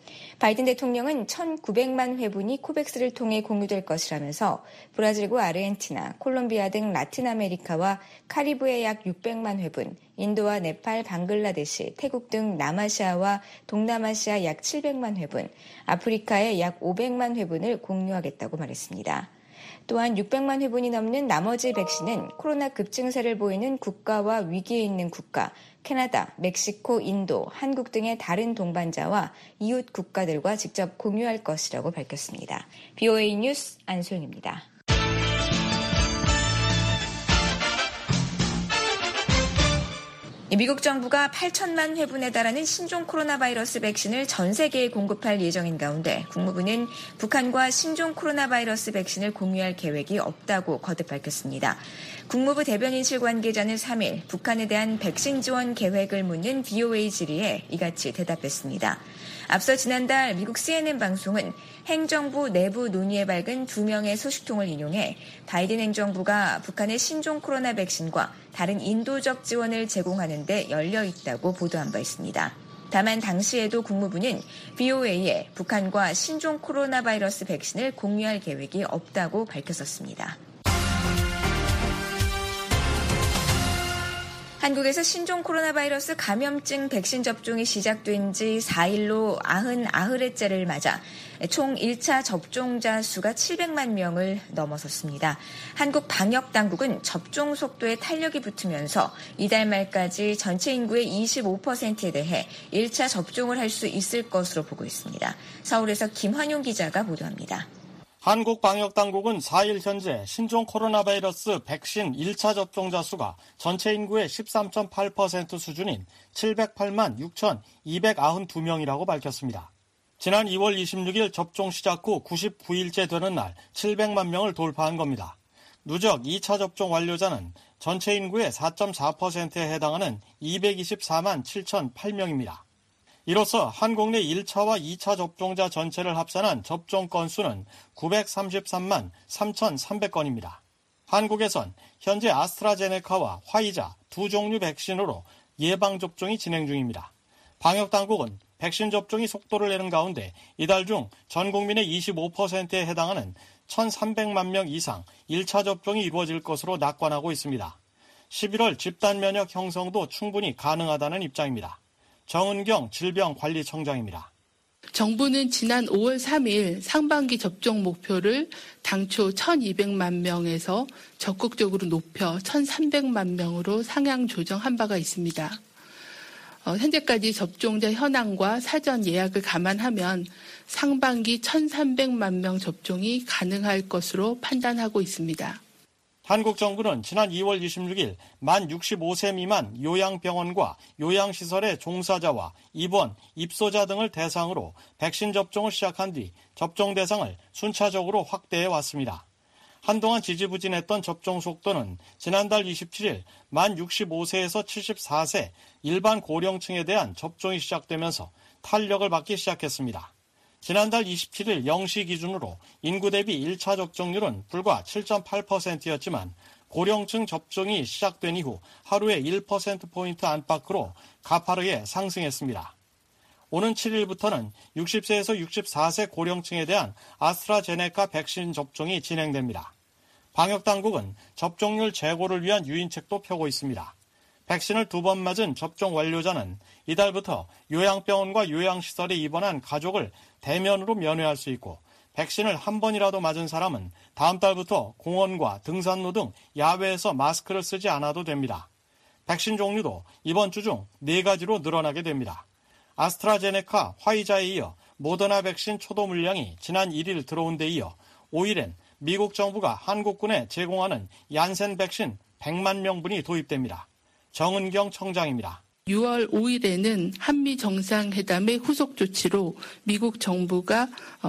바이든 대통령은 천구백만 회분이 코백스를 통해 공유될 것이라면서 브라질과 아르헨티나, 콜롬비아 등 라틴 아메리카와 카리브해 약 육백만 회분, 인도와 네팔, 방글라데시, 태국 등 남아시아와 동남아시아 약 칠백만 회분, 아프리카에 약 오백만 회분을 공유하겠다고 말했습니다. 또한 육백만 회분이 넘는 나머지 백신은 코로나 급증세를 보이는 국가와 위기에 있는 국가, 캐나다, 멕시코, 인도, 한국 등의 다른 동반자와 이웃 국가들과 직접 공유할 것이라고 밝혔습니다. 브이오에이 뉴스 안소영입니다. 미국 정부가 팔천만 회분에 달하는 신종 코로나 바이러스 백신을 전 세계에 공급할 예정인 가운데 국무부는 북한과 신종 코로나 바이러스 백신을 공유할 계획이 없다고 거듭 밝혔습니다. 국무부 대변인실 관계자는 삼 일 북한에 대한 백신 지원 계획을 묻는 브이오에이 질의에 이같이 대답했습니다. 앞서 지난달 미국 씨엔엔 방송은 행정부 내부 논의에 밝은 두 명의 소식통을 인용해 바이든 행정부가 북한의 신종 코로나 백신과 다른 인도적 지원을 제공하는 데 열려 있다고 보도한 바 있습니다. 다만 당시에도 국무부는 브이오에이에 북한과 신종 코로나 바이러스 백신을 공유할 계획이 없다고 밝혔었습니다. 한국에서 신종 코로나 바이러스 감염증 백신 접종이 시작된 지 사 일로 구십구 회째를 맞아 총 일 차 접종자 수가 칠백만 명을 넘어섰습니다. 한국 방역당국은 접종 속도에 탄력이 붙으면서 이달 말까지 전체 인구의 이십오 퍼센트에 대해 일 차 접종을 할 수 있을 것으로 보고 있습니다. 서울에서 김환용 기자가 보도합니다. 한국 방역당국은 사 일 현재 신종 코로나 바이러스 백신 일 차 접종자 수가 전체 인구의 십삼 점 팔 퍼센트 수준인 칠백팔만 육천이백구십이 명이라고 밝혔습니다. 지난 이월 이십육일 접종 시작 후 구십구 일째 되는 날 칠백만 명을 돌파한 겁니다. 누적 이 차 접종 완료자는 전체 인구의 사 점 사 퍼센트에 해당하는 이백이십사만 칠천팔 명입니다. 이로써 한국 내 일 차와 이 차 접종자 전체를 합산한 접종 건수는 구백삼십삼만 삼천삼백 건입니다. 한국에선 현재 아스트라제네카와 화이자 두 종류 백신으로 예방접종이 진행 중입니다. 방역당국은 백신 접종이 속도를 내는 가운데 이달 중 전 국민의 이십오 퍼센트에 해당하는 천삼백만 명 이상 일 차 접종이 이루어질 것으로 낙관하고 있습니다. 십일월 집단 면역 형성도 충분히 가능하다는 입장입니다. 정은경 질병관리청장입니다. 정부는 지난 오월 삼일 상반기 접종 목표를 당초 천이백만 명에서 적극적으로 높여 천삼백만 명으로 상향 조정한 바가 있습니다. 어, 현재까지 접종자 현황과 사전 예약을 감안하면 상반기 천삼백만 명 접종이 가능할 것으로 판단하고 있습니다. 한국 정부는 지난 이월 이십육일 만 육십오 세 미만 요양병원과 요양시설의 종사자와 입원, 입소자 등을 대상으로 백신 접종을 시작한 뒤 접종 대상을 순차적으로 확대해 왔습니다. 한동안 지지부진했던 접종 속도는 지난달 이십칠일 만 육십오 세에서 칠십사 세 일반 고령층에 대한 접종이 시작되면서 탄력을 받기 시작했습니다. 지난달 이십칠일 영 시 기준으로 인구 대비 일 차 접종률은 불과 칠 점 팔 퍼센트였지만 고령층 접종이 시작된 이후 하루에 일 퍼센트포인트 안팎으로 가파르게 상승했습니다. 오는 칠일부터는 육십 세에서 육십사 세 고령층에 대한 아스트라제네카 백신 접종이 진행됩니다. 방역당국은 접종률 제고를 위한 유인책도 펴고 있습니다. 백신을 두 번 맞은 접종 완료자는 이달부터 요양병원과 요양시설에 입원한 가족을 대면으로 면회할 수 있고 백신을 한 번이라도 맞은 사람은 다음 달부터 공원과 등산로 등 야외에서 마스크를 쓰지 않아도 됩니다. 백신 종류도 이번 주 중 네 가지로 늘어나게 됩니다. 아스트라제네카, 화이자에 이어 모더나 백신 초도 물량이 지난 일일 들어온 데 이어 오일엔 미국 정부가 한국군에 제공하는 얀센 백신 백만 명분이 도입됩니다. 정은경 청장입니다. 유월 오일에는 한미 정상회담의 후속 조치로 미국 정부가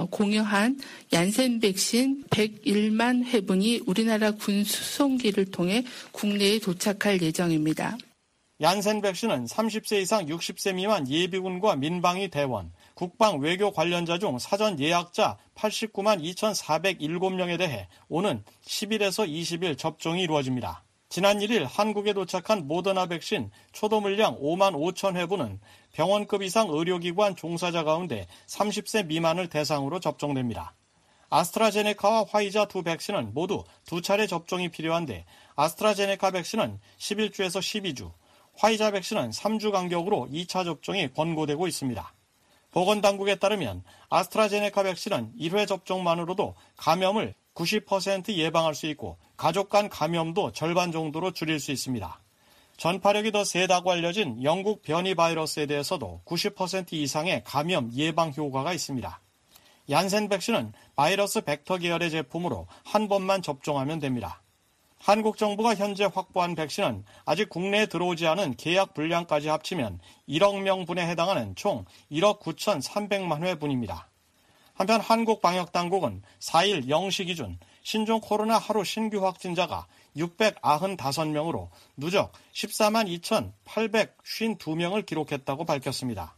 공여한 얀센 백신 백일만 회분이 우리나라 군 수송기를 통해 국내에 도착할 예정입니다. 얀센 백신은 삼십 세 이상 육십 세 미만 예비군과 민방위 대원, 국방 외교 관련자 중 사전 예약자 팔십구만 이천사백칠 명에 대해 오는 십일에서 이십일 접종이 이루어집니다. 지난 일일 한국에 도착한 모더나 백신 초도 물량 오만 오천 회분은 병원급 이상 의료기관 종사자 가운데 삼십 세 미만을 대상으로 접종됩니다. 아스트라제네카와 화이자 두 백신은 모두 두 차례 접종이 필요한데 아스트라제네카 백신은 십일 주에서 십이 주, 화이자 백신은 삼 주 간격으로 이 차 접종이 권고되고 있습니다. 보건당국에 따르면 아스트라제네카 백신은 일 회 접종만으로도 감염을 구십 퍼센트 예방할 수 있고 가족 간 감염도 절반 정도로 줄일 수 있습니다. 전파력이 더 세다고 알려진 영국 변이 바이러스에 대해서도 구십 퍼센트 이상의 감염 예방 효과가 있습니다. 얀센 백신은 바이러스 벡터 계열의 제품으로 한 번만 접종하면 됩니다. 한국 정부가 현재 확보한 백신은 아직 국내에 들어오지 않은 계약 분량까지 합치면 일억 명분에 해당하는 총 일억 구천삼백만 회분입니다. 한편 한국방역당국은 사 일 영 시 기준 신종 코로나 하루 신규 확진자가 육백구십오 명으로 누적 십사만 이천팔백오십이 명을 기록했다고 밝혔습니다.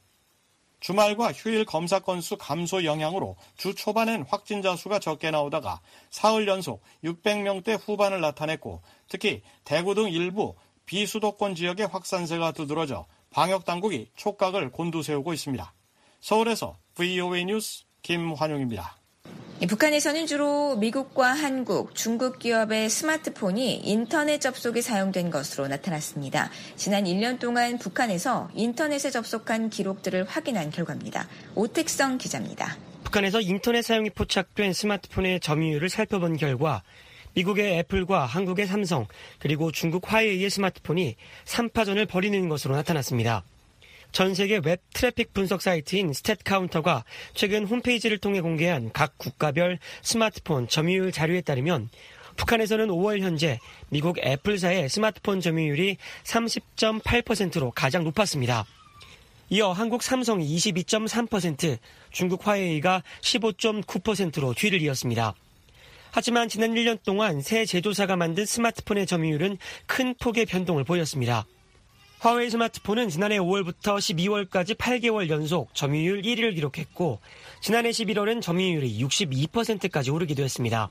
주말과 휴일 검사 건수 감소 영향으로 주 초반엔 확진자 수가 적게 나오다가 사흘 연속 육백 명대 후반을 나타냈고 특히 대구 등 일부 비수도권 지역의 확산세가 두드러져 방역당국이 촉각을 곤두세우고 있습니다. 서울에서 브이오에이 뉴스 김환용입니다. 북한에서는 주로 미국과 한국, 중국 기업의 스마트폰이 인터넷 접속에 사용된 것으로 나타났습니다. 지난 일 년 동안 북한에서 인터넷에 접속한 기록들을 확인한 결과입니다. 오택성 기자입니다. 북한에서 인터넷 사용이 포착된 스마트폰의 점유율을 살펴본 결과 미국의 애플과 한국의 삼성, 그리고 중국 화웨이의 스마트폰이 삼 파전을 벌이는 것으로 나타났습니다. 전 세계 웹 트래픽 분석 사이트인 스탯카운터가 최근 홈페이지를 통해 공개한 각 국가별 스마트폰 점유율 자료에 따르면 북한에서는 오월 현재 미국 애플사의 스마트폰 점유율이 삼십 점 팔 퍼센트로 가장 높았습니다. 이어 한국 삼성이 이십이 점 삼 퍼센트, 중국 화웨이가 십오 점 구 퍼센트로 뒤를 이었습니다. 하지만 지난 일 년 동안 새 제조사가 만든 스마트폰의 점유율은 큰 폭의 변동을 보였습니다. 화웨이 스마트폰은 지난해 오월부터 십이월까지 팔 개월 연속 점유율 일 위를 기록했고 지난해 십일월은 점유율이 육십이 퍼센트까지 오르기도 했습니다.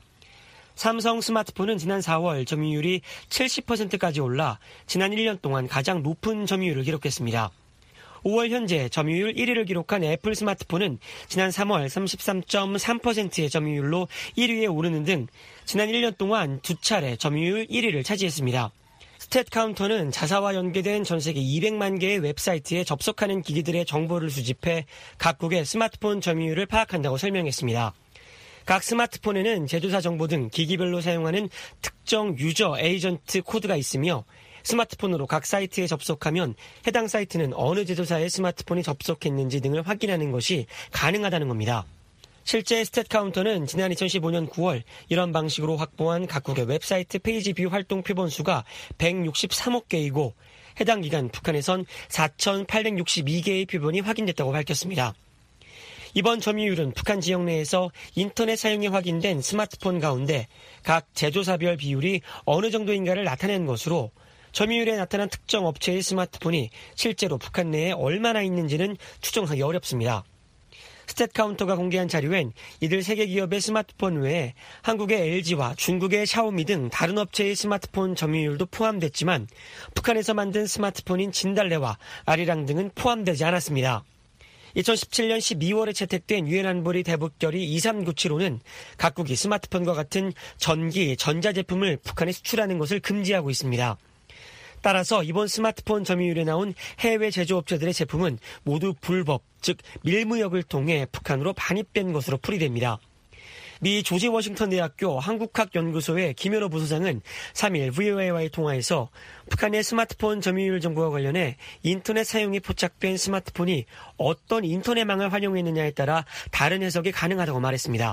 삼성 스마트폰은 지난 사월 점유율이 칠십 퍼센트까지 올라 지난 일 년 동안 가장 높은 점유율을 기록했습니다. 오월 현재 점유율 일 위를 기록한 애플 스마트폰은 지난 삼월 삼십삼 점 삼 퍼센트의 점유율로 일 위에 오르는 등 지난 일 년 동안 두 차례 점유율 일 위를 차지했습니다. 스탯카운터는 자사와 연계된 전 세계 이백만 개의 웹사이트에 접속하는 기기들의 정보를 수집해 각국의 스마트폰 점유율을 파악한다고 설명했습니다. 각 스마트폰에는 제조사 정보 등 기기별로 사용하는 특정 유저 에이전트 코드가 있으며 스마트폰으로 각 사이트에 접속하면 해당 사이트는 어느 제조사의 스마트폰이 접속했는지 등을 확인하는 것이 가능하다는 겁니다. 실제 스탯카운터는 지난 이천십오 년 구월 이런 방식으로 확보한 각국의 웹사이트 페이지 뷰 활동 표본 수가 백육십삼억 개이고 해당 기간 북한에선 사천팔백육십이 개의 표본이 확인됐다고 밝혔습니다. 이번 점유율은 북한 지역 내에서 인터넷 사용이 확인된 스마트폰 가운데 각 제조사별 비율이 어느 정도인가를 나타낸 것으로 점유율에 나타난 특정 업체의 스마트폰이 실제로 북한 내에 얼마나 있는지는 추정하기 어렵습니다. 스탯카운터가 공개한 자료엔 이들 세계 기업의 스마트폰 외에 한국의 엘지와 중국의 샤오미 등 다른 업체의 스마트폰 점유율도 포함됐지만 북한에서 만든 스마트폰인 진달래와 아리랑 등은 포함되지 않았습니다. 이천십칠 년 십이월에 채택된 유엔 안보리 대북결의 이삼구칠호는 각국이 스마트폰과 같은 전기, 전자제품을 북한에 수출하는 것을 금지하고 있습니다. 따라서 이번 스마트폰 점유율에 나온 해외 제조업체들의 제품은 모두 불법, 즉 밀무역을 통해 북한으로 반입된 것으로 풀이됩니다. 미 조지 워싱턴 대학교 한국학연구소의 김현호 부소장은 삼 일 브이오에이와의 통화에서 북한의 스마트폰 점유율 정보와 관련해 인터넷 사용이 포착된 스마트폰이 어떤 인터넷망을 활용했느냐에 따라 다른 해석이 가능하다고 말했습니다.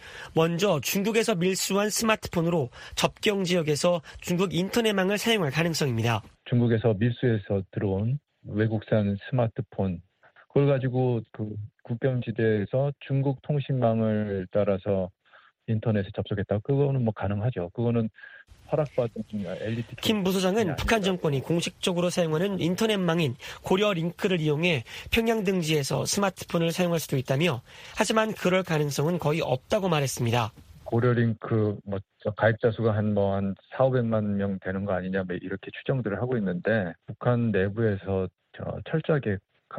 먼저 중국에서 밀수한 스마트폰으로 접경 지역에서 중국 인터넷망을 사용할 가능성입니다. 중국에서 밀수해서 들어온 외국산 스마트폰, 그걸 가지고 그 국경지대에서 중국 통신망을 따라서 인터넷에 접속했다. 그거는 뭐 가능하죠. 그거는 허락받은 엘리트. 김 부소장은 북한 정권이 공식적으로 사용하는 인터넷망인 고려링크를 이용해 평양 등지에서 스마트폰을 사용할 수도 있다며 하지만 그럴 가능성은 거의 없다고 말했습니다. 고려링크 뭐 가입자 수가 한 뭐 한 사오백만 명 되는 거 아니냐 뭐 이렇게 추정들을 하고 있는데 북한 내부에서 저 철저하게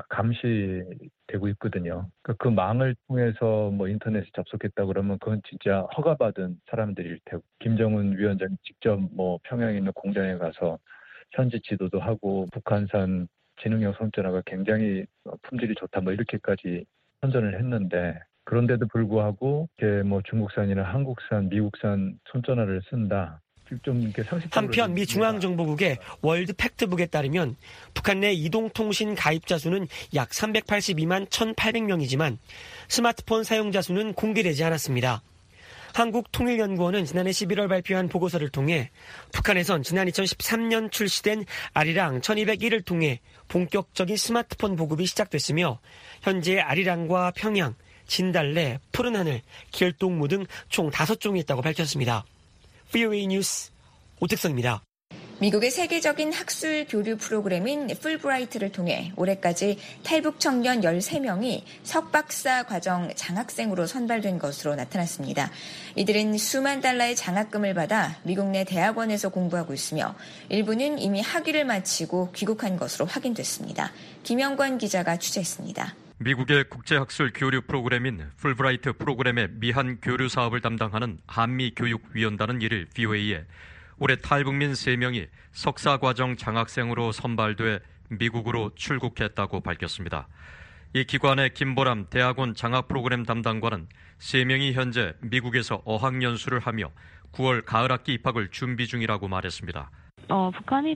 감시되고 있거든요. 그러니까 그 망을 통해서 뭐 인터넷에 접속했다 그러면 그건 진짜 허가받은 사람들일 테고 김정은 위원장이 직접 뭐 평양에 있는 공장에 가서 현지 지도도 하고 북한산 지능형 손전화가 굉장히 품질이 좋다 뭐 이렇게까지 선전을 했는데 그런데도 불구하고 이렇게 뭐 중국산이나 한국산, 미국산 손전화를 쓴다. 좀 한편 미 중앙정보국의 월드 팩트북에 따르면 북한 내 이동통신 가입자 수는 약 삼백팔십이만 천팔백 명이지만 스마트폰 사용자 수는 공개되지 않았습니다. 한국통일연구원은 지난해 십일월 발표한 보고서를 통해 북한에선 지난 이천십삼 년 출시된 아리랑 천이백일을 통해 본격적인 스마트폰 보급이 시작됐으며 현재 아리랑과 평양, 진달래, 푸른하늘, 길동무 등 총 다섯 종이 있다고 밝혔습니다. 브이오에이 뉴스 오택성입니다. 미국의 세계적인 학술 교류 프로그램인 풀브라이트를 통해 올해까지 탈북 청년 열세 명이 석박사 과정 장학생으로 선발된 것으로 나타났습니다. 이들은 수만 달러의 장학금을 받아 미국 내 대학원에서 공부하고 있으며 일부는 이미 학위를 마치고 귀국한 것으로 확인됐습니다. 김영관 기자가 취재했습니다. 미국의 국제학술 교류 프로그램인 풀브라이트 프로그램의 미한 교류 사업을 담당하는 한미교육위원단은 일일 브이오에이에 올해 탈북민 세 명이 석사과정 장학생으로 선발돼 미국으로 출국했다고 밝혔습니다. 이 기관의 김보람 대학원 장학 프로그램 담당관은 세 명이 현재 미국에서 어학연수를 하며 구월 가을학기 입학을 준비 중이라고 말했습니다. 어, 북한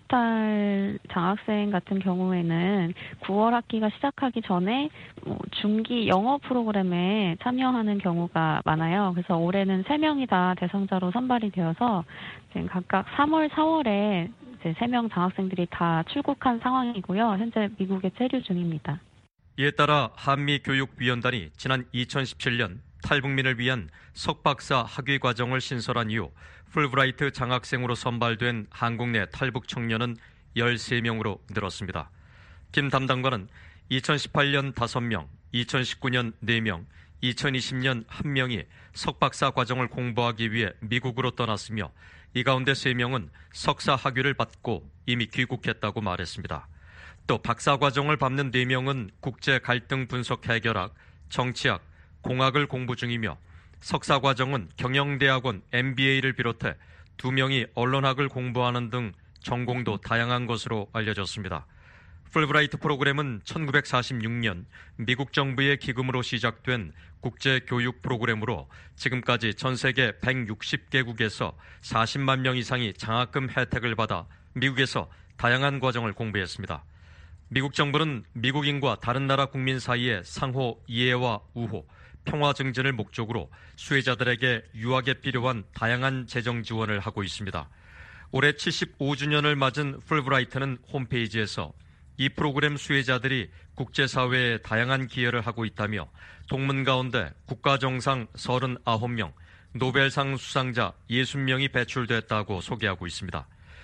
이탈 장학생 같은 경우에는 구월 학기가 시작하기 전에 뭐 중기 영어 프로그램에 참여하는 경우가 많아요. 그래서 올해는 세 명이 다 대상자로 선발이 되어서 지금 각각 삼월, 사월에 이제 세 명 장학생들이 다 출국한 상황이고요. 현재 미국에 체류 중입니다. 이에 따라 한미교육위원단이 지난 이천십칠 년 탈북민을 위한 석박사 학위 과정을 신설한 이후 풀브라이트 장학생으로 선발된 한국 내 탈북 청년은 열세 명으로 늘었습니다. 김 담당관은 이천십팔 년 다섯 명, 이천십구 년 네 명, 이천이십 년 한 명이 석박사 과정을 공부하기 위해 미국으로 떠났으며 이 가운데 세 명은 석사 학위를 받고 이미 귀국했다고 말했습니다. 또 박사 과정을 밟는 네 명은 국제 갈등 분석 해결학, 정치학, 공학을 공부 중이며 석사 과정은 경영대학원 엠비에이를 비롯해 두 명이 언론학을 공부하는 등 전공도 다양한 것으로 알려졌습니다. 풀브라이트 프로그램은 천구백사십육 년 미국 정부의 기금으로 시작된 국제교육 프로그램으로 지금까지 전 세계 백육십 개국에서 사십만 명 이상이 장학금 혜택을 받아 미국에서 다양한 과정을 공부했습니다. 미국 정부는 미국인과 다른 나라 국민 사이의 상호 이해와 우호, 평화 증진을 목적으로 수혜자들에게 유학에 필요한 다양한 재정 지원을 하고 있습니다. 올해 칠십오 주년을 맞은 풀브라이트는 홈페이지에서 이 프로그램 수혜자들이 국제사회에 다양한 기여를 하고 있다며 동문 가운데 국가정상 삼십구 명, 노벨상 수상자 육십 명이 배출됐다고 소개하고 있습니다.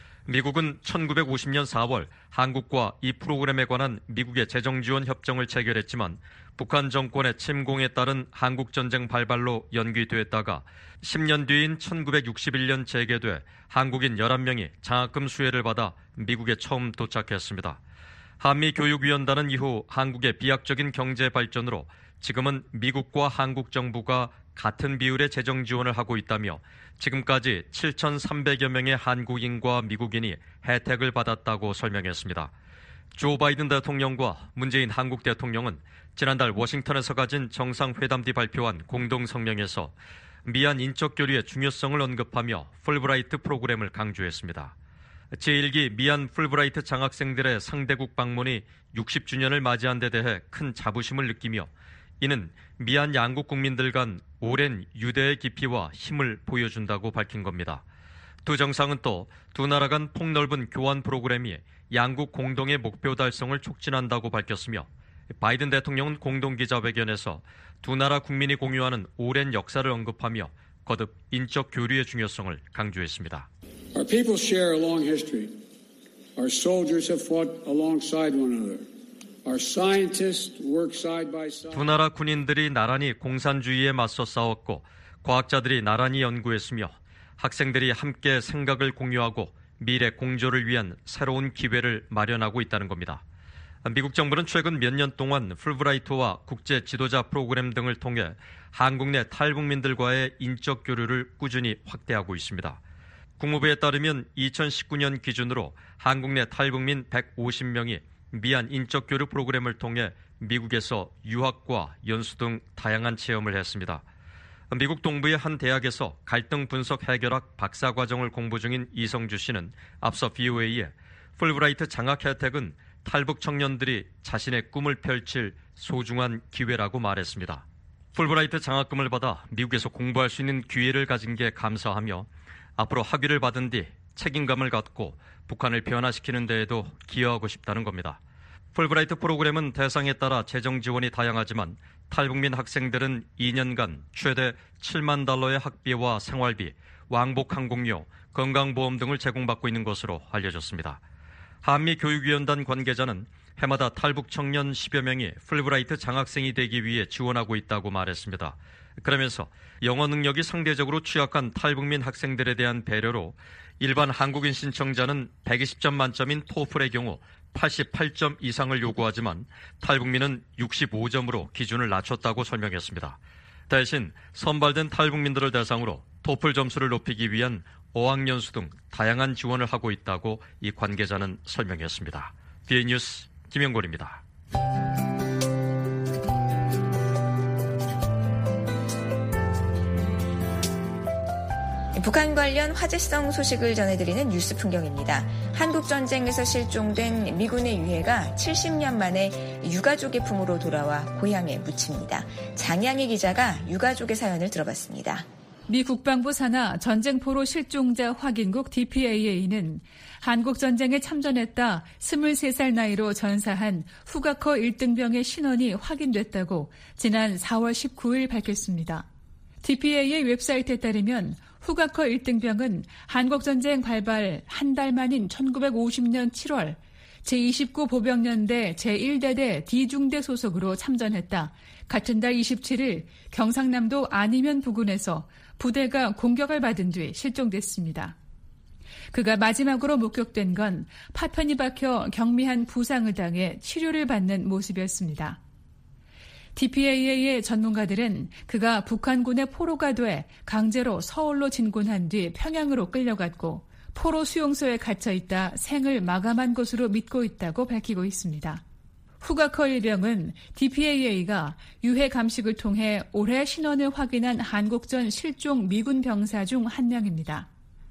미국은 천구백오십 년 사월 한국과 이 프로그램에 관한 미국의 재정지원 협정을 체결했지만 북한 정권의 침공에 따른 한국전쟁 발발로 연기됐다가 십 년 뒤인 천구백육십일 년 재개돼 한국인 열한 명이 장학금 수혜를 받아 미국에 처음 도착했습니다. 한미교육위원단은 이후 한국의 비약적인 경제 발전으로 지금은 미국과 한국 정부가 같은 비율의 재정 지원을 하고 있다며 지금까지 칠천삼백여 명의 한국인과 미국인이 혜택을 받았다고 설명했습니다. 조 바이든 대통령과 문재인 한국 대통령은 지난달 워싱턴에서 가진 정상회담 뒤 발표한 공동성명에서 미한 인적 교류의 중요성을 언급하며 풀브라이트 프로그램을 강조했습니다. 제일 기 미한 풀브라이트 장학생들의 상대국 방문이 육십 주년을 맞이한 데 대해 큰 자부심을 느끼며 이는 미한 양국 국민들 간 오랜 유대의 깊이와 힘을 보여준다고 밝힌 겁니다. 두 정상은 또 두 나라 간 폭넓은 교환 프로그램이 양국 공동의 목표 달성을 촉진한다고 밝혔으며 바이든 대통령은 공동기자회견에서 두 나라 국민이 공유하는 오랜 역사를 언급하며 거듭 인적 교류의 중요성을 강조했습니다. Our people share a long history. Our soldiers have fought alongside one another. Our scientists work side by side. 두 나라 군인들이 나란히 공산주의에 맞서 싸웠고 과학자들이 나란히 연구했으며 학생들이 함께 생각을 공유하고 미래 공조를 위한 새로운 기회를 마련하고 있다는 겁니다. 미국 정부는 최근 몇 년 동안 풀브라이트와 국제 지도자 프로그램 등을 통해 한국 내 탈북민들과의 인적 교류를 꾸준히 확대하고 있습니다. 국무부에 따르면 이천십구 년 기준으로 한국 내 탈북민 백오십 명이 미한 인적 교류 프로그램을 통해 미국에서 유학과 연수 등 다양한 체험을 했습니다. 미국 동부의 한 대학에서 갈등 분석 해결학 박사 과정을 공부 중인 이성주 씨는 앞서 브이오에이에 풀브라이트 장학 혜택은 탈북 청년들이 자신의 꿈을 펼칠 소중한 기회라고 말했습니다. 풀브라이트 장학금을 받아 미국에서 공부할 수 있는 기회를 가진 게 감사하며 앞으로 학위를 받은 뒤 책임감을 갖고 북한을 변화시키는 데에도 기여하고 싶다는 겁니다. 풀브라이트 프로그램은 대상에 따라 재정 지원이 다양하지만 탈북민 학생들은 이 년간 최대 칠만 달러의 학비와 생활비, 왕복 항공료, 건강보험 등을 제공받고 있는 것으로 알려졌습니다. 한미교육위원단 관계자는 해마다 탈북 청년 십여 명이 풀브라이트 장학생이 되기 위해 지원하고 있다고 말했습니다. 그러면서 영어 능력이 상대적으로 취약한 탈북민 학생들에 대한 배려로 일반 한국인 신청자는 백이십 점 만점인 토플의 경우 팔십팔 점 이상을 요구하지만 탈북민은 육십오 점으로 기준을 낮췄다고 설명했습니다. 대신 선발된 탈북민들을 대상으로 토플 점수를 높이기 위한 어학연수 등 다양한 지원을 하고 있다고 이 관계자는 설명했습니다. 디에이 뉴스 김영곤입니다. 북한 관련 화제성 소식을 전해드리는 뉴스 풍경입니다. 한국전쟁에서 실종된 미군의 유해가 칠십 년 만에 유가족의 품으로 돌아와 고향에 묻힙니다. 장양희 기자가 유가족의 사연을 들어봤습니다. 미 국방부 산하 전쟁포로 실종자 확인국 디피에이에이는 한국전쟁에 참전했다 스물세 살 나이로 전사한 후가커 일 등병의 신원이 확인됐다고 지난 사월 십구일 밝혔습니다. 디피에이에이 웹사이트에 따르면 후가커 일 등병은 한국전쟁 발발 한 달 만인 천구백오십 년 칠월 제이십구 보병연대 제일 대대 D중대 소속으로 참전했다. 같은 달 이십칠일 경상남도 안이면 부근에서 부대가 공격을 받은 뒤 실종됐습니다. 그가 마지막으로 목격된 건 파편이 박혀 경미한 부상을 당해 치료를 받는 모습이었습니다. 디피에이에이의 전문가들은 그가 북한군의 포로가 돼 강제로 서울로 진군한 뒤 평양으로 끌려갔고 포로 수용소에 갇혀 있다 생을 마감한 것으로 믿고 있다고 밝히고 있습니다. 후가커 일병은 디피에이에이가 유해 감식을 통해 올해 신원을 확인한 한국전 실종 미군 병사 중 한 명입니다.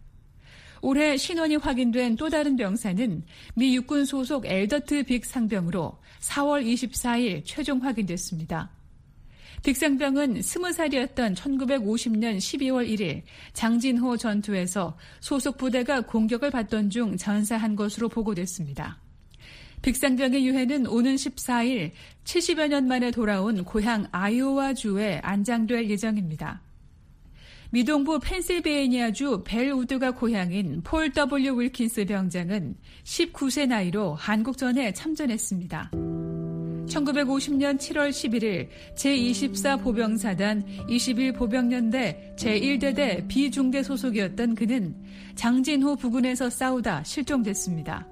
올해 신원이 확인된 또 다른 병사는 미 육군 소속 엘더트 빅 상병으로 사월 이십사일 최종 확인됐습니다. 빅 상병은 스무 살이었던 천구백오십 년 십이월 일일 장진호 전투에서 소속 부대가 공격을 받던 중 전사한 것으로 보고됐습니다. 빅 상병의 유해는 오는 십사일 칠십여 년 만에 돌아온 고향 아이오와주에 안장될 예정입니다. 미동부 펜실베이니아주 벨우드가 고향인 폴 더블유 윌킨스 병장은 십구 세 나이로 한국전에 참전했습니다. 천구백오십 년 칠월 십일일 제이십사 보병사단 이십일 보병연대 제일 대대 B중대 소속이었던 그는 장진호 부근에서 싸우다 실종됐습니다.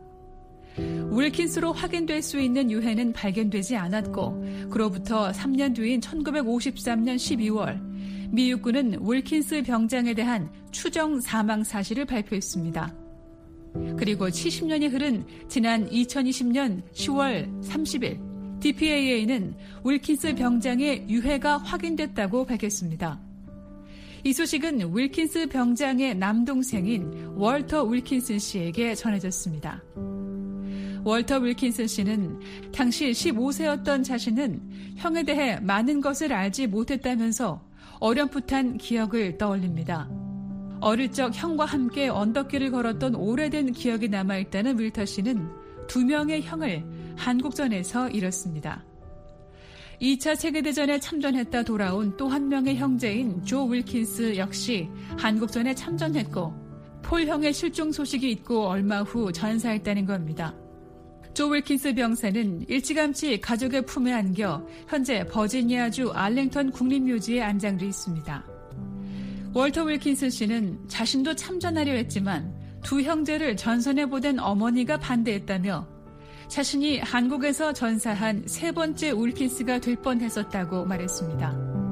윌킨스로 확인될 수 있는 유해는 발견되지 않았고 그로부터 삼 년 뒤인 천구백오십삼 년 십이월 미 육군은 윌킨스 병장에 대한 추정 사망 사실을 발표했습니다. 그리고 칠십 년이 흐른 지난 이천이십 년 시월 삼십일 디피에이에이는 윌킨스 병장의 유해가 확인됐다고 밝혔습니다. 이 소식은 윌킨스 병장의 남동생인 월터 윌킨슨 씨에게 전해졌습니다. 월터 윌킨슨 씨는 당시 십오 세였던 자신은 형에 대해 많은 것을 알지 못했다면서 어렴풋한 기억을 떠올립니다. 어릴 적 형과 함께 언덕길을 걸었던 오래된 기억이 남아있다는 윌터 씨는 두 명의 형을 한국전에서 잃었습니다. 이 차 세계대전에 참전했다 돌아온 또 한 명의 형제인 조 윌킨스 역시 한국전에 참전했고 폴 형의 실종 소식이 있고 얼마 후 전사했다는 겁니다. 조 윌킨스 병사는 일찌감치 가족의 품에 안겨 현재 버지니아주 알링턴 국립묘지에 안장돼 있습니다. 월터 윌킨스 씨는 자신도 참전하려 했지만 두 형제를 전선에 보낸 어머니가 반대했다며 자신이 한국에서 전사한 세 번째 윌킨스가 될 뻔했었다고 말했습니다.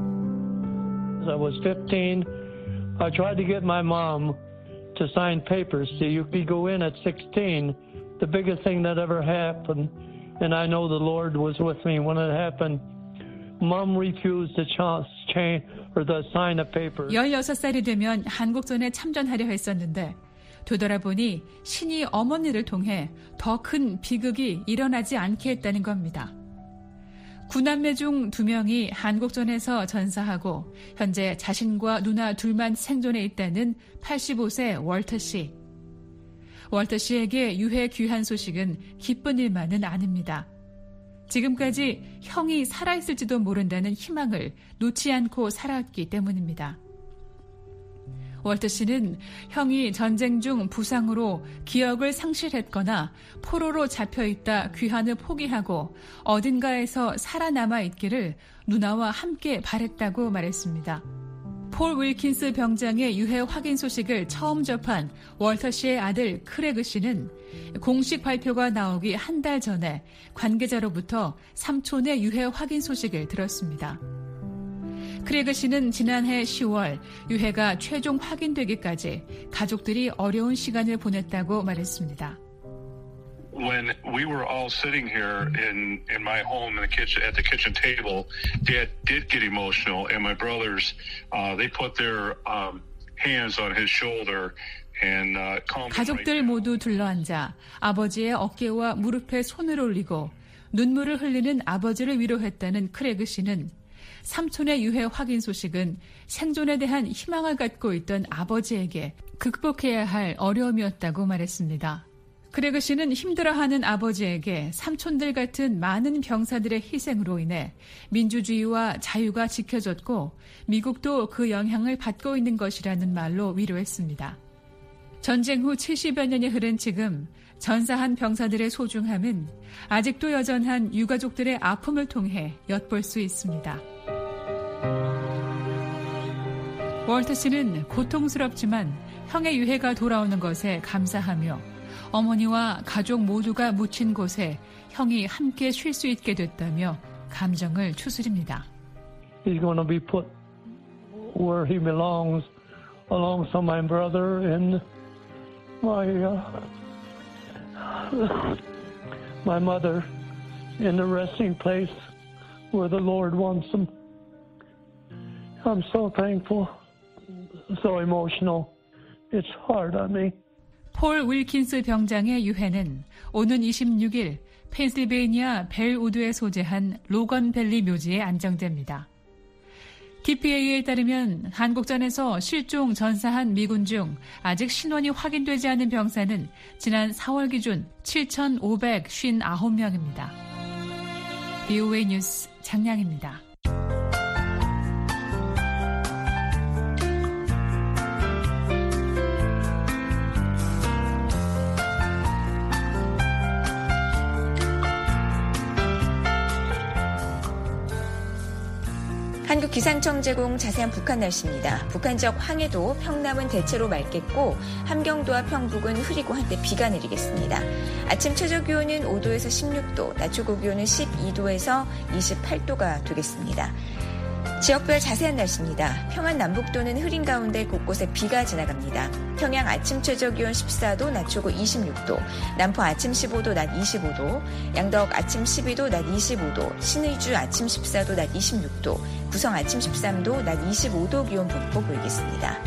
I was fifteen. I tried to get my mom to sign papers so you could go in at sixteen. The biggest thing that ever happened, and I know the Lord was with me when it happened. Mom refused to change or to sign a paper. 열여섯 살이 되면 한국전에 참전하려 했었는데 되돌아보니 신이 어머니를 통해 더 큰 비극이 일어나지 않게 했다는 겁니다. 구남매 중 두 명이 한국전에서 전사하고 현재 자신과 누나 둘만 생존해 있다는 팔십오 세 월터 씨. 월터 씨에게 유해 귀한 소식은 기쁜 일만은 아닙니다. 지금까지 형이 살아있을지도 모른다는 희망을 놓지 않고 살아왔기 때문입니다. 월터 씨는 형이 전쟁 중 부상으로 기억을 상실했거나 포로로 잡혀있다 귀환을 포기하고 어딘가에서 살아남아 있기를 누나와 함께 바랬다고 말했습니다. 폴 윌킨스 병장의 유해 확인 소식을 처음 접한 월터 씨의 아들 크레그 씨는 공식 발표가 나오기 한 달 전에 관계자로부터 삼촌의 유해 확인 소식을 들었습니다. 크레그 씨는 지난해 시월 유해가 최종 확인되기까지 가족들이 어려운 시간을 보냈다고 말했습니다. When we were all sitting here in, in my home in the kitchen at the kitchen table, Dad did get emotional, and my brothers, uh, they put their um, hands on his shoulder and uh, calmed him. 가족들 모두 둘러앉아 아버지의 어깨와 무릎에 손을 올리고 눈물을 흘리는 아버지를 위로했다는 크레그 씨는 삼촌의 유해 확인 소식은 생존에 대한 희망을 갖고 있던 아버지에게 극복해야 할 어려움이었다고 말했습니다. 크레그 씨는 힘들어하는 아버지에게 삼촌들 같은 많은 병사들의 희생으로 인해 민주주의와 자유가 지켜졌고 미국도 그 영향을 받고 있는 것이라는 말로 위로했습니다. 전쟁 후 칠십여 년이 흐른 지금 전사한 병사들의 소중함은 아직도 여전한 유가족들의 아픔을 통해 엿볼 수 있습니다. 월터 씨는 고통스럽지만 형의 유해가 돌아오는 것에 감사하며 어머니와 가족 모두가 묻힌 곳에 형이 함께 쉴 수 있게 됐다며 감정을 추스립니다. He's going to be put where he belongs, alongside my brother and my uh, my mother, in the resting place where the Lord wants them. I'm so thankful, so emotional. It's hard on me. 폴 윌킨스 병장의 유해는 오는 이십육 일 펜실베이니아 벨우드에 소재한 로건밸리 묘지에 안정됩니다. 디피에이에 따르면 한국전에서 실종 전사한 미군 중 아직 신원이 확인되지 않은 병사는 지난 사월 기준 칠천오백오십구 명입니다. 비오에이 뉴스 장량입니다. 한국기상청 제공 자세한 북한 날씨입니다. 북한 지역 황해도, 평남은 대체로 맑겠고 함경도와 평북은 흐리고 한때 비가 내리겠습니다. 아침 최저기온은 오 도에서 십육 도, 낮 최고기온은 십이 도에서 이십팔 도가 되겠습니다. 지역별 자세한 날씨입니다. 평안 남북도는 흐린 가운데 곳곳에 비가 지나갑니다. 평양 아침 최저기온 십사 도, 낮 최고 이십육 도, 남포 아침 십오 도, 낮 이십오 도, 양덕 아침 십이 도, 낮 이십오 도, 신의주 아침 십사 도, 낮 이십육 도, 구성 아침 십삼 도, 낮 이십오 도 기온 분포 보이겠습니다.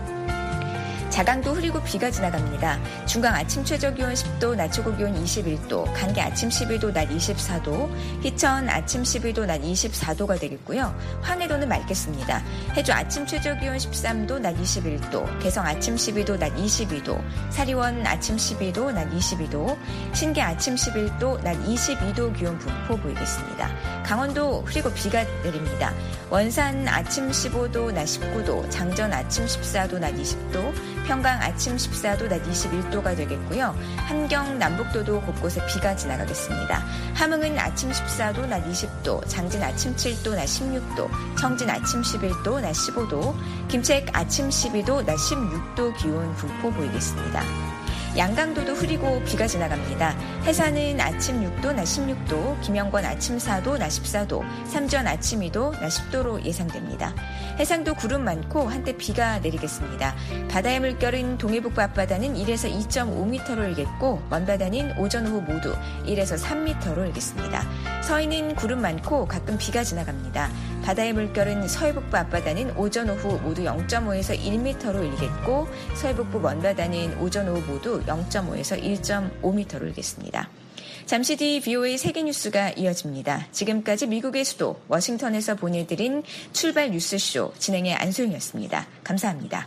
자강도 흐리고 비가 지나갑니다. 중강 아침 최저기온 십 도, 낮 최고기온 이십일 도, 간계 아침 십이 도, 낮 이십사 도, 희천 아침 십이 도, 낮 이십사 도가 되겠고요. 황해도는 맑겠습니다. 해주 아침 최저기온 십삼 도, 낮 이십일 도, 개성 아침 십이 도, 낮 이십이 도, 사리원 아침 십이 도, 낮 이십이 도, 신계 아침 십일 도, 낮 이십이 도 기온 분포 보이겠습니다. 강원도 흐리고 비가 내립니다. 원산 아침 십오 도, 낮 십구 도, 장전 아침 십사 도, 낮 이십 도, 평강 아침 십사 도, 낮 이십일 도가 되겠고요. 함경 남북도도 곳곳에 비가 지나가겠습니다. 함흥은 아침 십사 도, 낮 이십 도, 장진 아침 칠 도, 낮 십육 도, 청진 아침 십일 도, 낮 십오 도, 김책 아침 십이 도, 낮 십육 도 기온 분포 보이겠습니다. 양강도도 흐리고 비가 지나갑니다. 해산은 아침 육 도, 낮 십육 도, 김영권 아침 사 도, 낮 십사 도, 삼전 아침 이 도, 낮 십 도로 예상됩니다. 해상도 구름 많고 한때 비가 내리겠습니다. 바다의 물결은 동해북부 앞바다는 일에서 이 점 오 미터로 일겠고 먼바다는 오전 오후 모두 일에서 삼 미터로 일겠습니다. 서해는 구름 많고 가끔 비가 지나갑니다. 바다의 물결은 서해북부 앞바다는 오전 오후 모두 영 점 오에서 일 미터로 일겠고 서해북부 먼바다는 오전 오후 모두 영 점 오에서 일 점 오 미터로 일겠습니다. 잠시 뒤 비오에이 세계뉴스가 이어집니다. 지금까지 미국의 수도 워싱턴에서 보내드린 출발 뉴스쇼 진행의 안소영이었습니다. 감사합니다.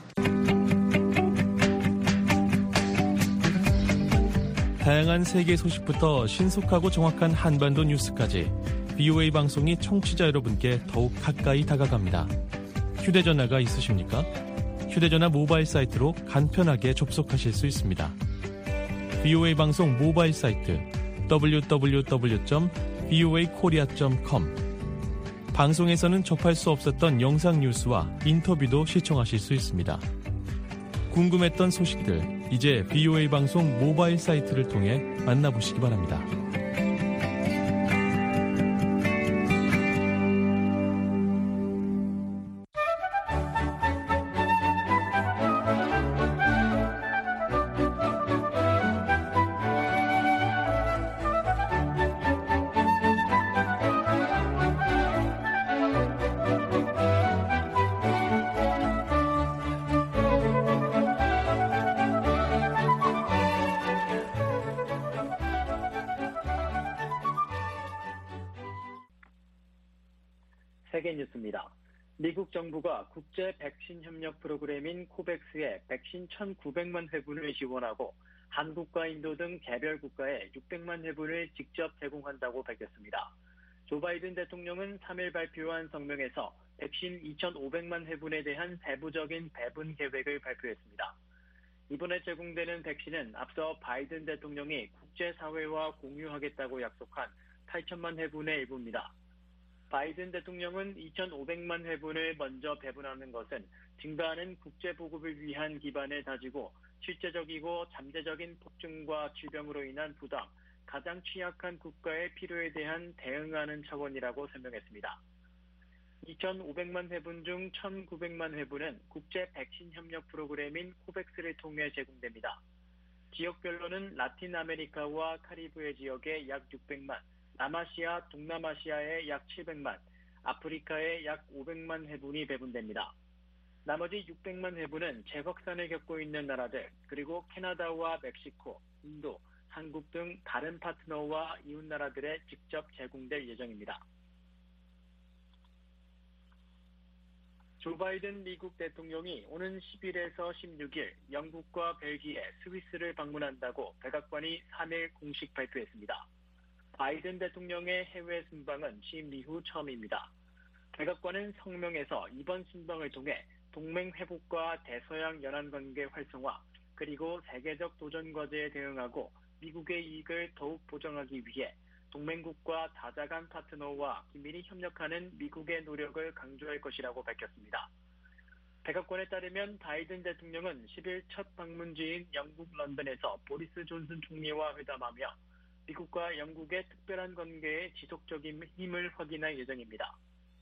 다양한 세계 소식부터 신속하고 정확한 한반도 뉴스까지 비오에이 방송이 청취자 여러분께 더욱 가까이 다가갑니다. 휴대전화가 있으십니까? 휴대전화 모바일 사이트로 간편하게 접속하실 수 있습니다. 브이오에이 방송 모바일 사이트 더블유 더블유 더블유 점 브이오에이 코리아 점 컴. 방송에서는 접할 수 없었던 영상 뉴스와 인터뷰도 시청하실 수 있습니다. 궁금했던 소식들, 이제 브이오에이 방송 모바일 사이트를 통해 만나보시기 바랍니다. 세계 뉴스입니다. 미국 정부가 국제 백신 협력 프로그램인 코백스에 백신 천구백만 회분을 지원하고 한국과 인도 등 개별 국가에 육백만 회분을 직접 제공한다고 밝혔습니다. 조 바이든 대통령은 삼 일 발표한 성명에서 백신 이천오백만 회분에 대한 세부적인 배분 계획을 발표했습니다. 이번에 제공되는 백신은 앞서 바이든 대통령이 국제사회와 공유하겠다고 약속한 팔천만 회분의 일부입니다. 바이든 대통령은 이천오백만 회분을 먼저 배분하는 것은 증가하는 국제 보급을 위한 기반을 다지고 실제적이고 잠재적인 폭증과 질병으로 인한 부담, 가장 취약한 국가의 필요에 대한 대응하는 차원이라고 설명했습니다. 이천오백만 회분 중 천구백만 회분은 국제 백신 협력 프로그램인 코백스를 통해 제공됩니다. 지역별로는 라틴 아메리카와 카리브해 지역에 약 육백만, 남아시아, 동남아시아에 약 칠백만, 아프리카에 약 오백만 회분이 배분됩니다. 나머지 육백만 회분은 재확산을 겪고 있는 나라들, 그리고 캐나다와 멕시코, 인도, 한국 등 다른 파트너와 이웃 나라들에 직접 제공될 예정입니다. 조 바이든 미국 대통령이 오는 십일에서 십육일 영국과 벨기에, 스위스를 방문한다고 백악관이 삼 일 공식 발표했습니다. 바이든 대통령의 해외 순방은 취임 이후 처음입니다. 백악관은 성명에서 이번 순방을 통해 동맹 회복과 대서양 연안 관계 활성화, 그리고 세계적 도전 과제에 대응하고 미국의 이익을 더욱 보장하기 위해 동맹국과 다자간 파트너와 긴밀히 협력하는 미국의 노력을 강조할 것이라고 밝혔습니다. 백악관에 따르면 바이든 대통령은 십일 첫 방문지인 영국 런던에서 보리스 존슨 총리와 회담하며 미국과 영국의 특별한 관계의 지속적인 힘을 확인할 예정입니다.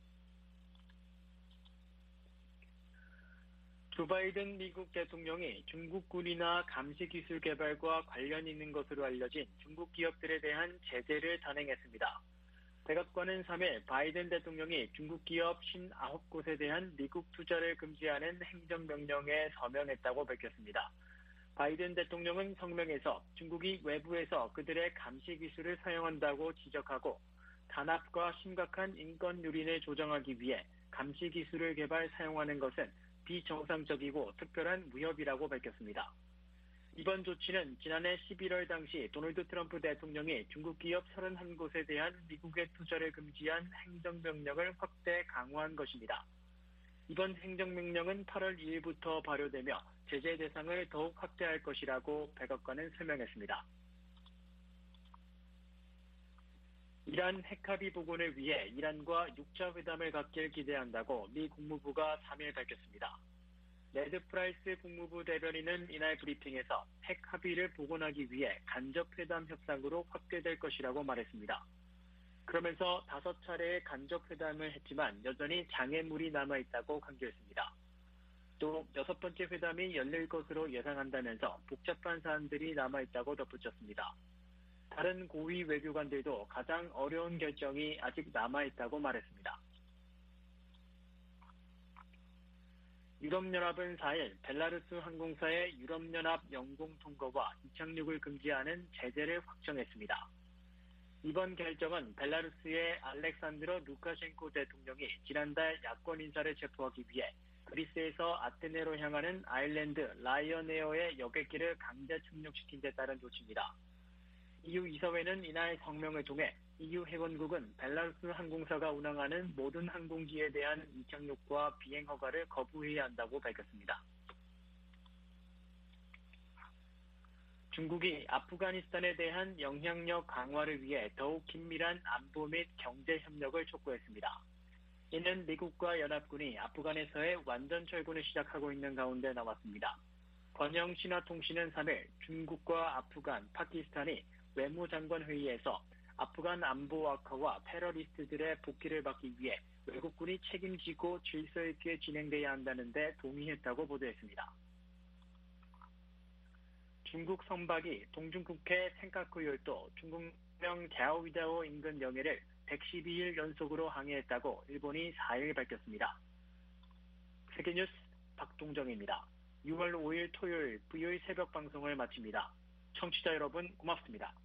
조 바이든 미국 대통령이 중국군이나 감시기술 개발과 관련 있는 것으로 알려진 중국 기업들에 대한 제재를 단행했습니다. 백악관은 삼 일 바이든 대통령이 중국 기업 오십구 곳에 대한 미국 투자를 금지하는 행정명령에 서명했다고 밝혔습니다. 바이든 대통령은 성명에서 중국이 외부에서 그들의 감시 기술을 사용한다고 지적하고 단합과 심각한 인권 유린을 조정하기 위해 감시 기술을 개발 사용하는 것은 비정상적이고 특별한 위협이라고 밝혔습니다. 이번 조치는 지난해 십일월 당시 도널드 트럼프 대통령이 중국 기업 삼십일 곳에 대한 미국의 투자를 금지한 행정명령을 확대 강화한 것입니다. 이번 행정명령은 팔월 이일부터 발효되며 제재 대상을 더욱 확대할 것이라고 백악관은 설명했습니다. 이란 핵합의 복원을 위해 이란과 육 차 회담을 갖길 기대한다고 미 국무부가 삼 일 밝혔습니다. 레드 프라이스 국무부 대변인은 이날 브리핑에서 핵 합의를 복원하기 위해 간접 회담 협상으로 확대될 것이라고 말했습니다. 그러면서 다섯 차례의 간접 회담을 했지만 여전히 장애물이 남아있다고 강조했습니다. 또 여섯 번째 회담이 열릴 것으로 예상한다면서 복잡한 사안들이 남아있다고 덧붙였습니다. 다른 고위 외교관들도 가장 어려운 결정이 아직 남아있다고 말했습니다. 유럽연합은 사 일 벨라루스 항공사의 유럽연합 영공 통과와 이착륙을 금지하는 제재를 확정했습니다. 이번 결정은 벨라루스의 알렉산드로 루카셴코 대통령이 지난달 야권 인사를 체포하기 위해 그리스에서 아테네로 향하는 아일랜드 라이언에어의 여객기를 강제 착륙시킨 데 따른 조치입니다. 이유 이사회는 이날 성명을 통해 이유 회원국은 벨라루스 항공사가 운항하는 모든 항공기에 대한 이착륙과 비행 허가를 거부해야 한다고 밝혔습니다. 중국이 아프가니스탄에 대한 영향력 강화를 위해 더욱 긴밀한 안보 및 경제 협력을 촉구했습니다. 이는 미국과 연합군이 아프간에서의 완전 철군을 시작하고 있는 가운데 나왔습니다. 권영 신화통신은 삼 일 중국과 아프간, 파키스탄이 외무장관 회의에서 아프간 안보 악화와 테러리스트들의 복귀를 막기 위해 외국군이 책임지고 질서 있게 진행돼야 한다는 데 동의했다고 보도했습니다. 중국 선박이 동중국해 센카쿠열도 중국령 갸오위다오 인근 영해를 백십이 일 연속으로 항해했다고 일본이 사 일 밝혔습니다. 세계뉴스 박동정입니다. 유월 오 일 토요일 브이오에이 새벽 방송을 마칩니다. 청취자 여러분 고맙습니다.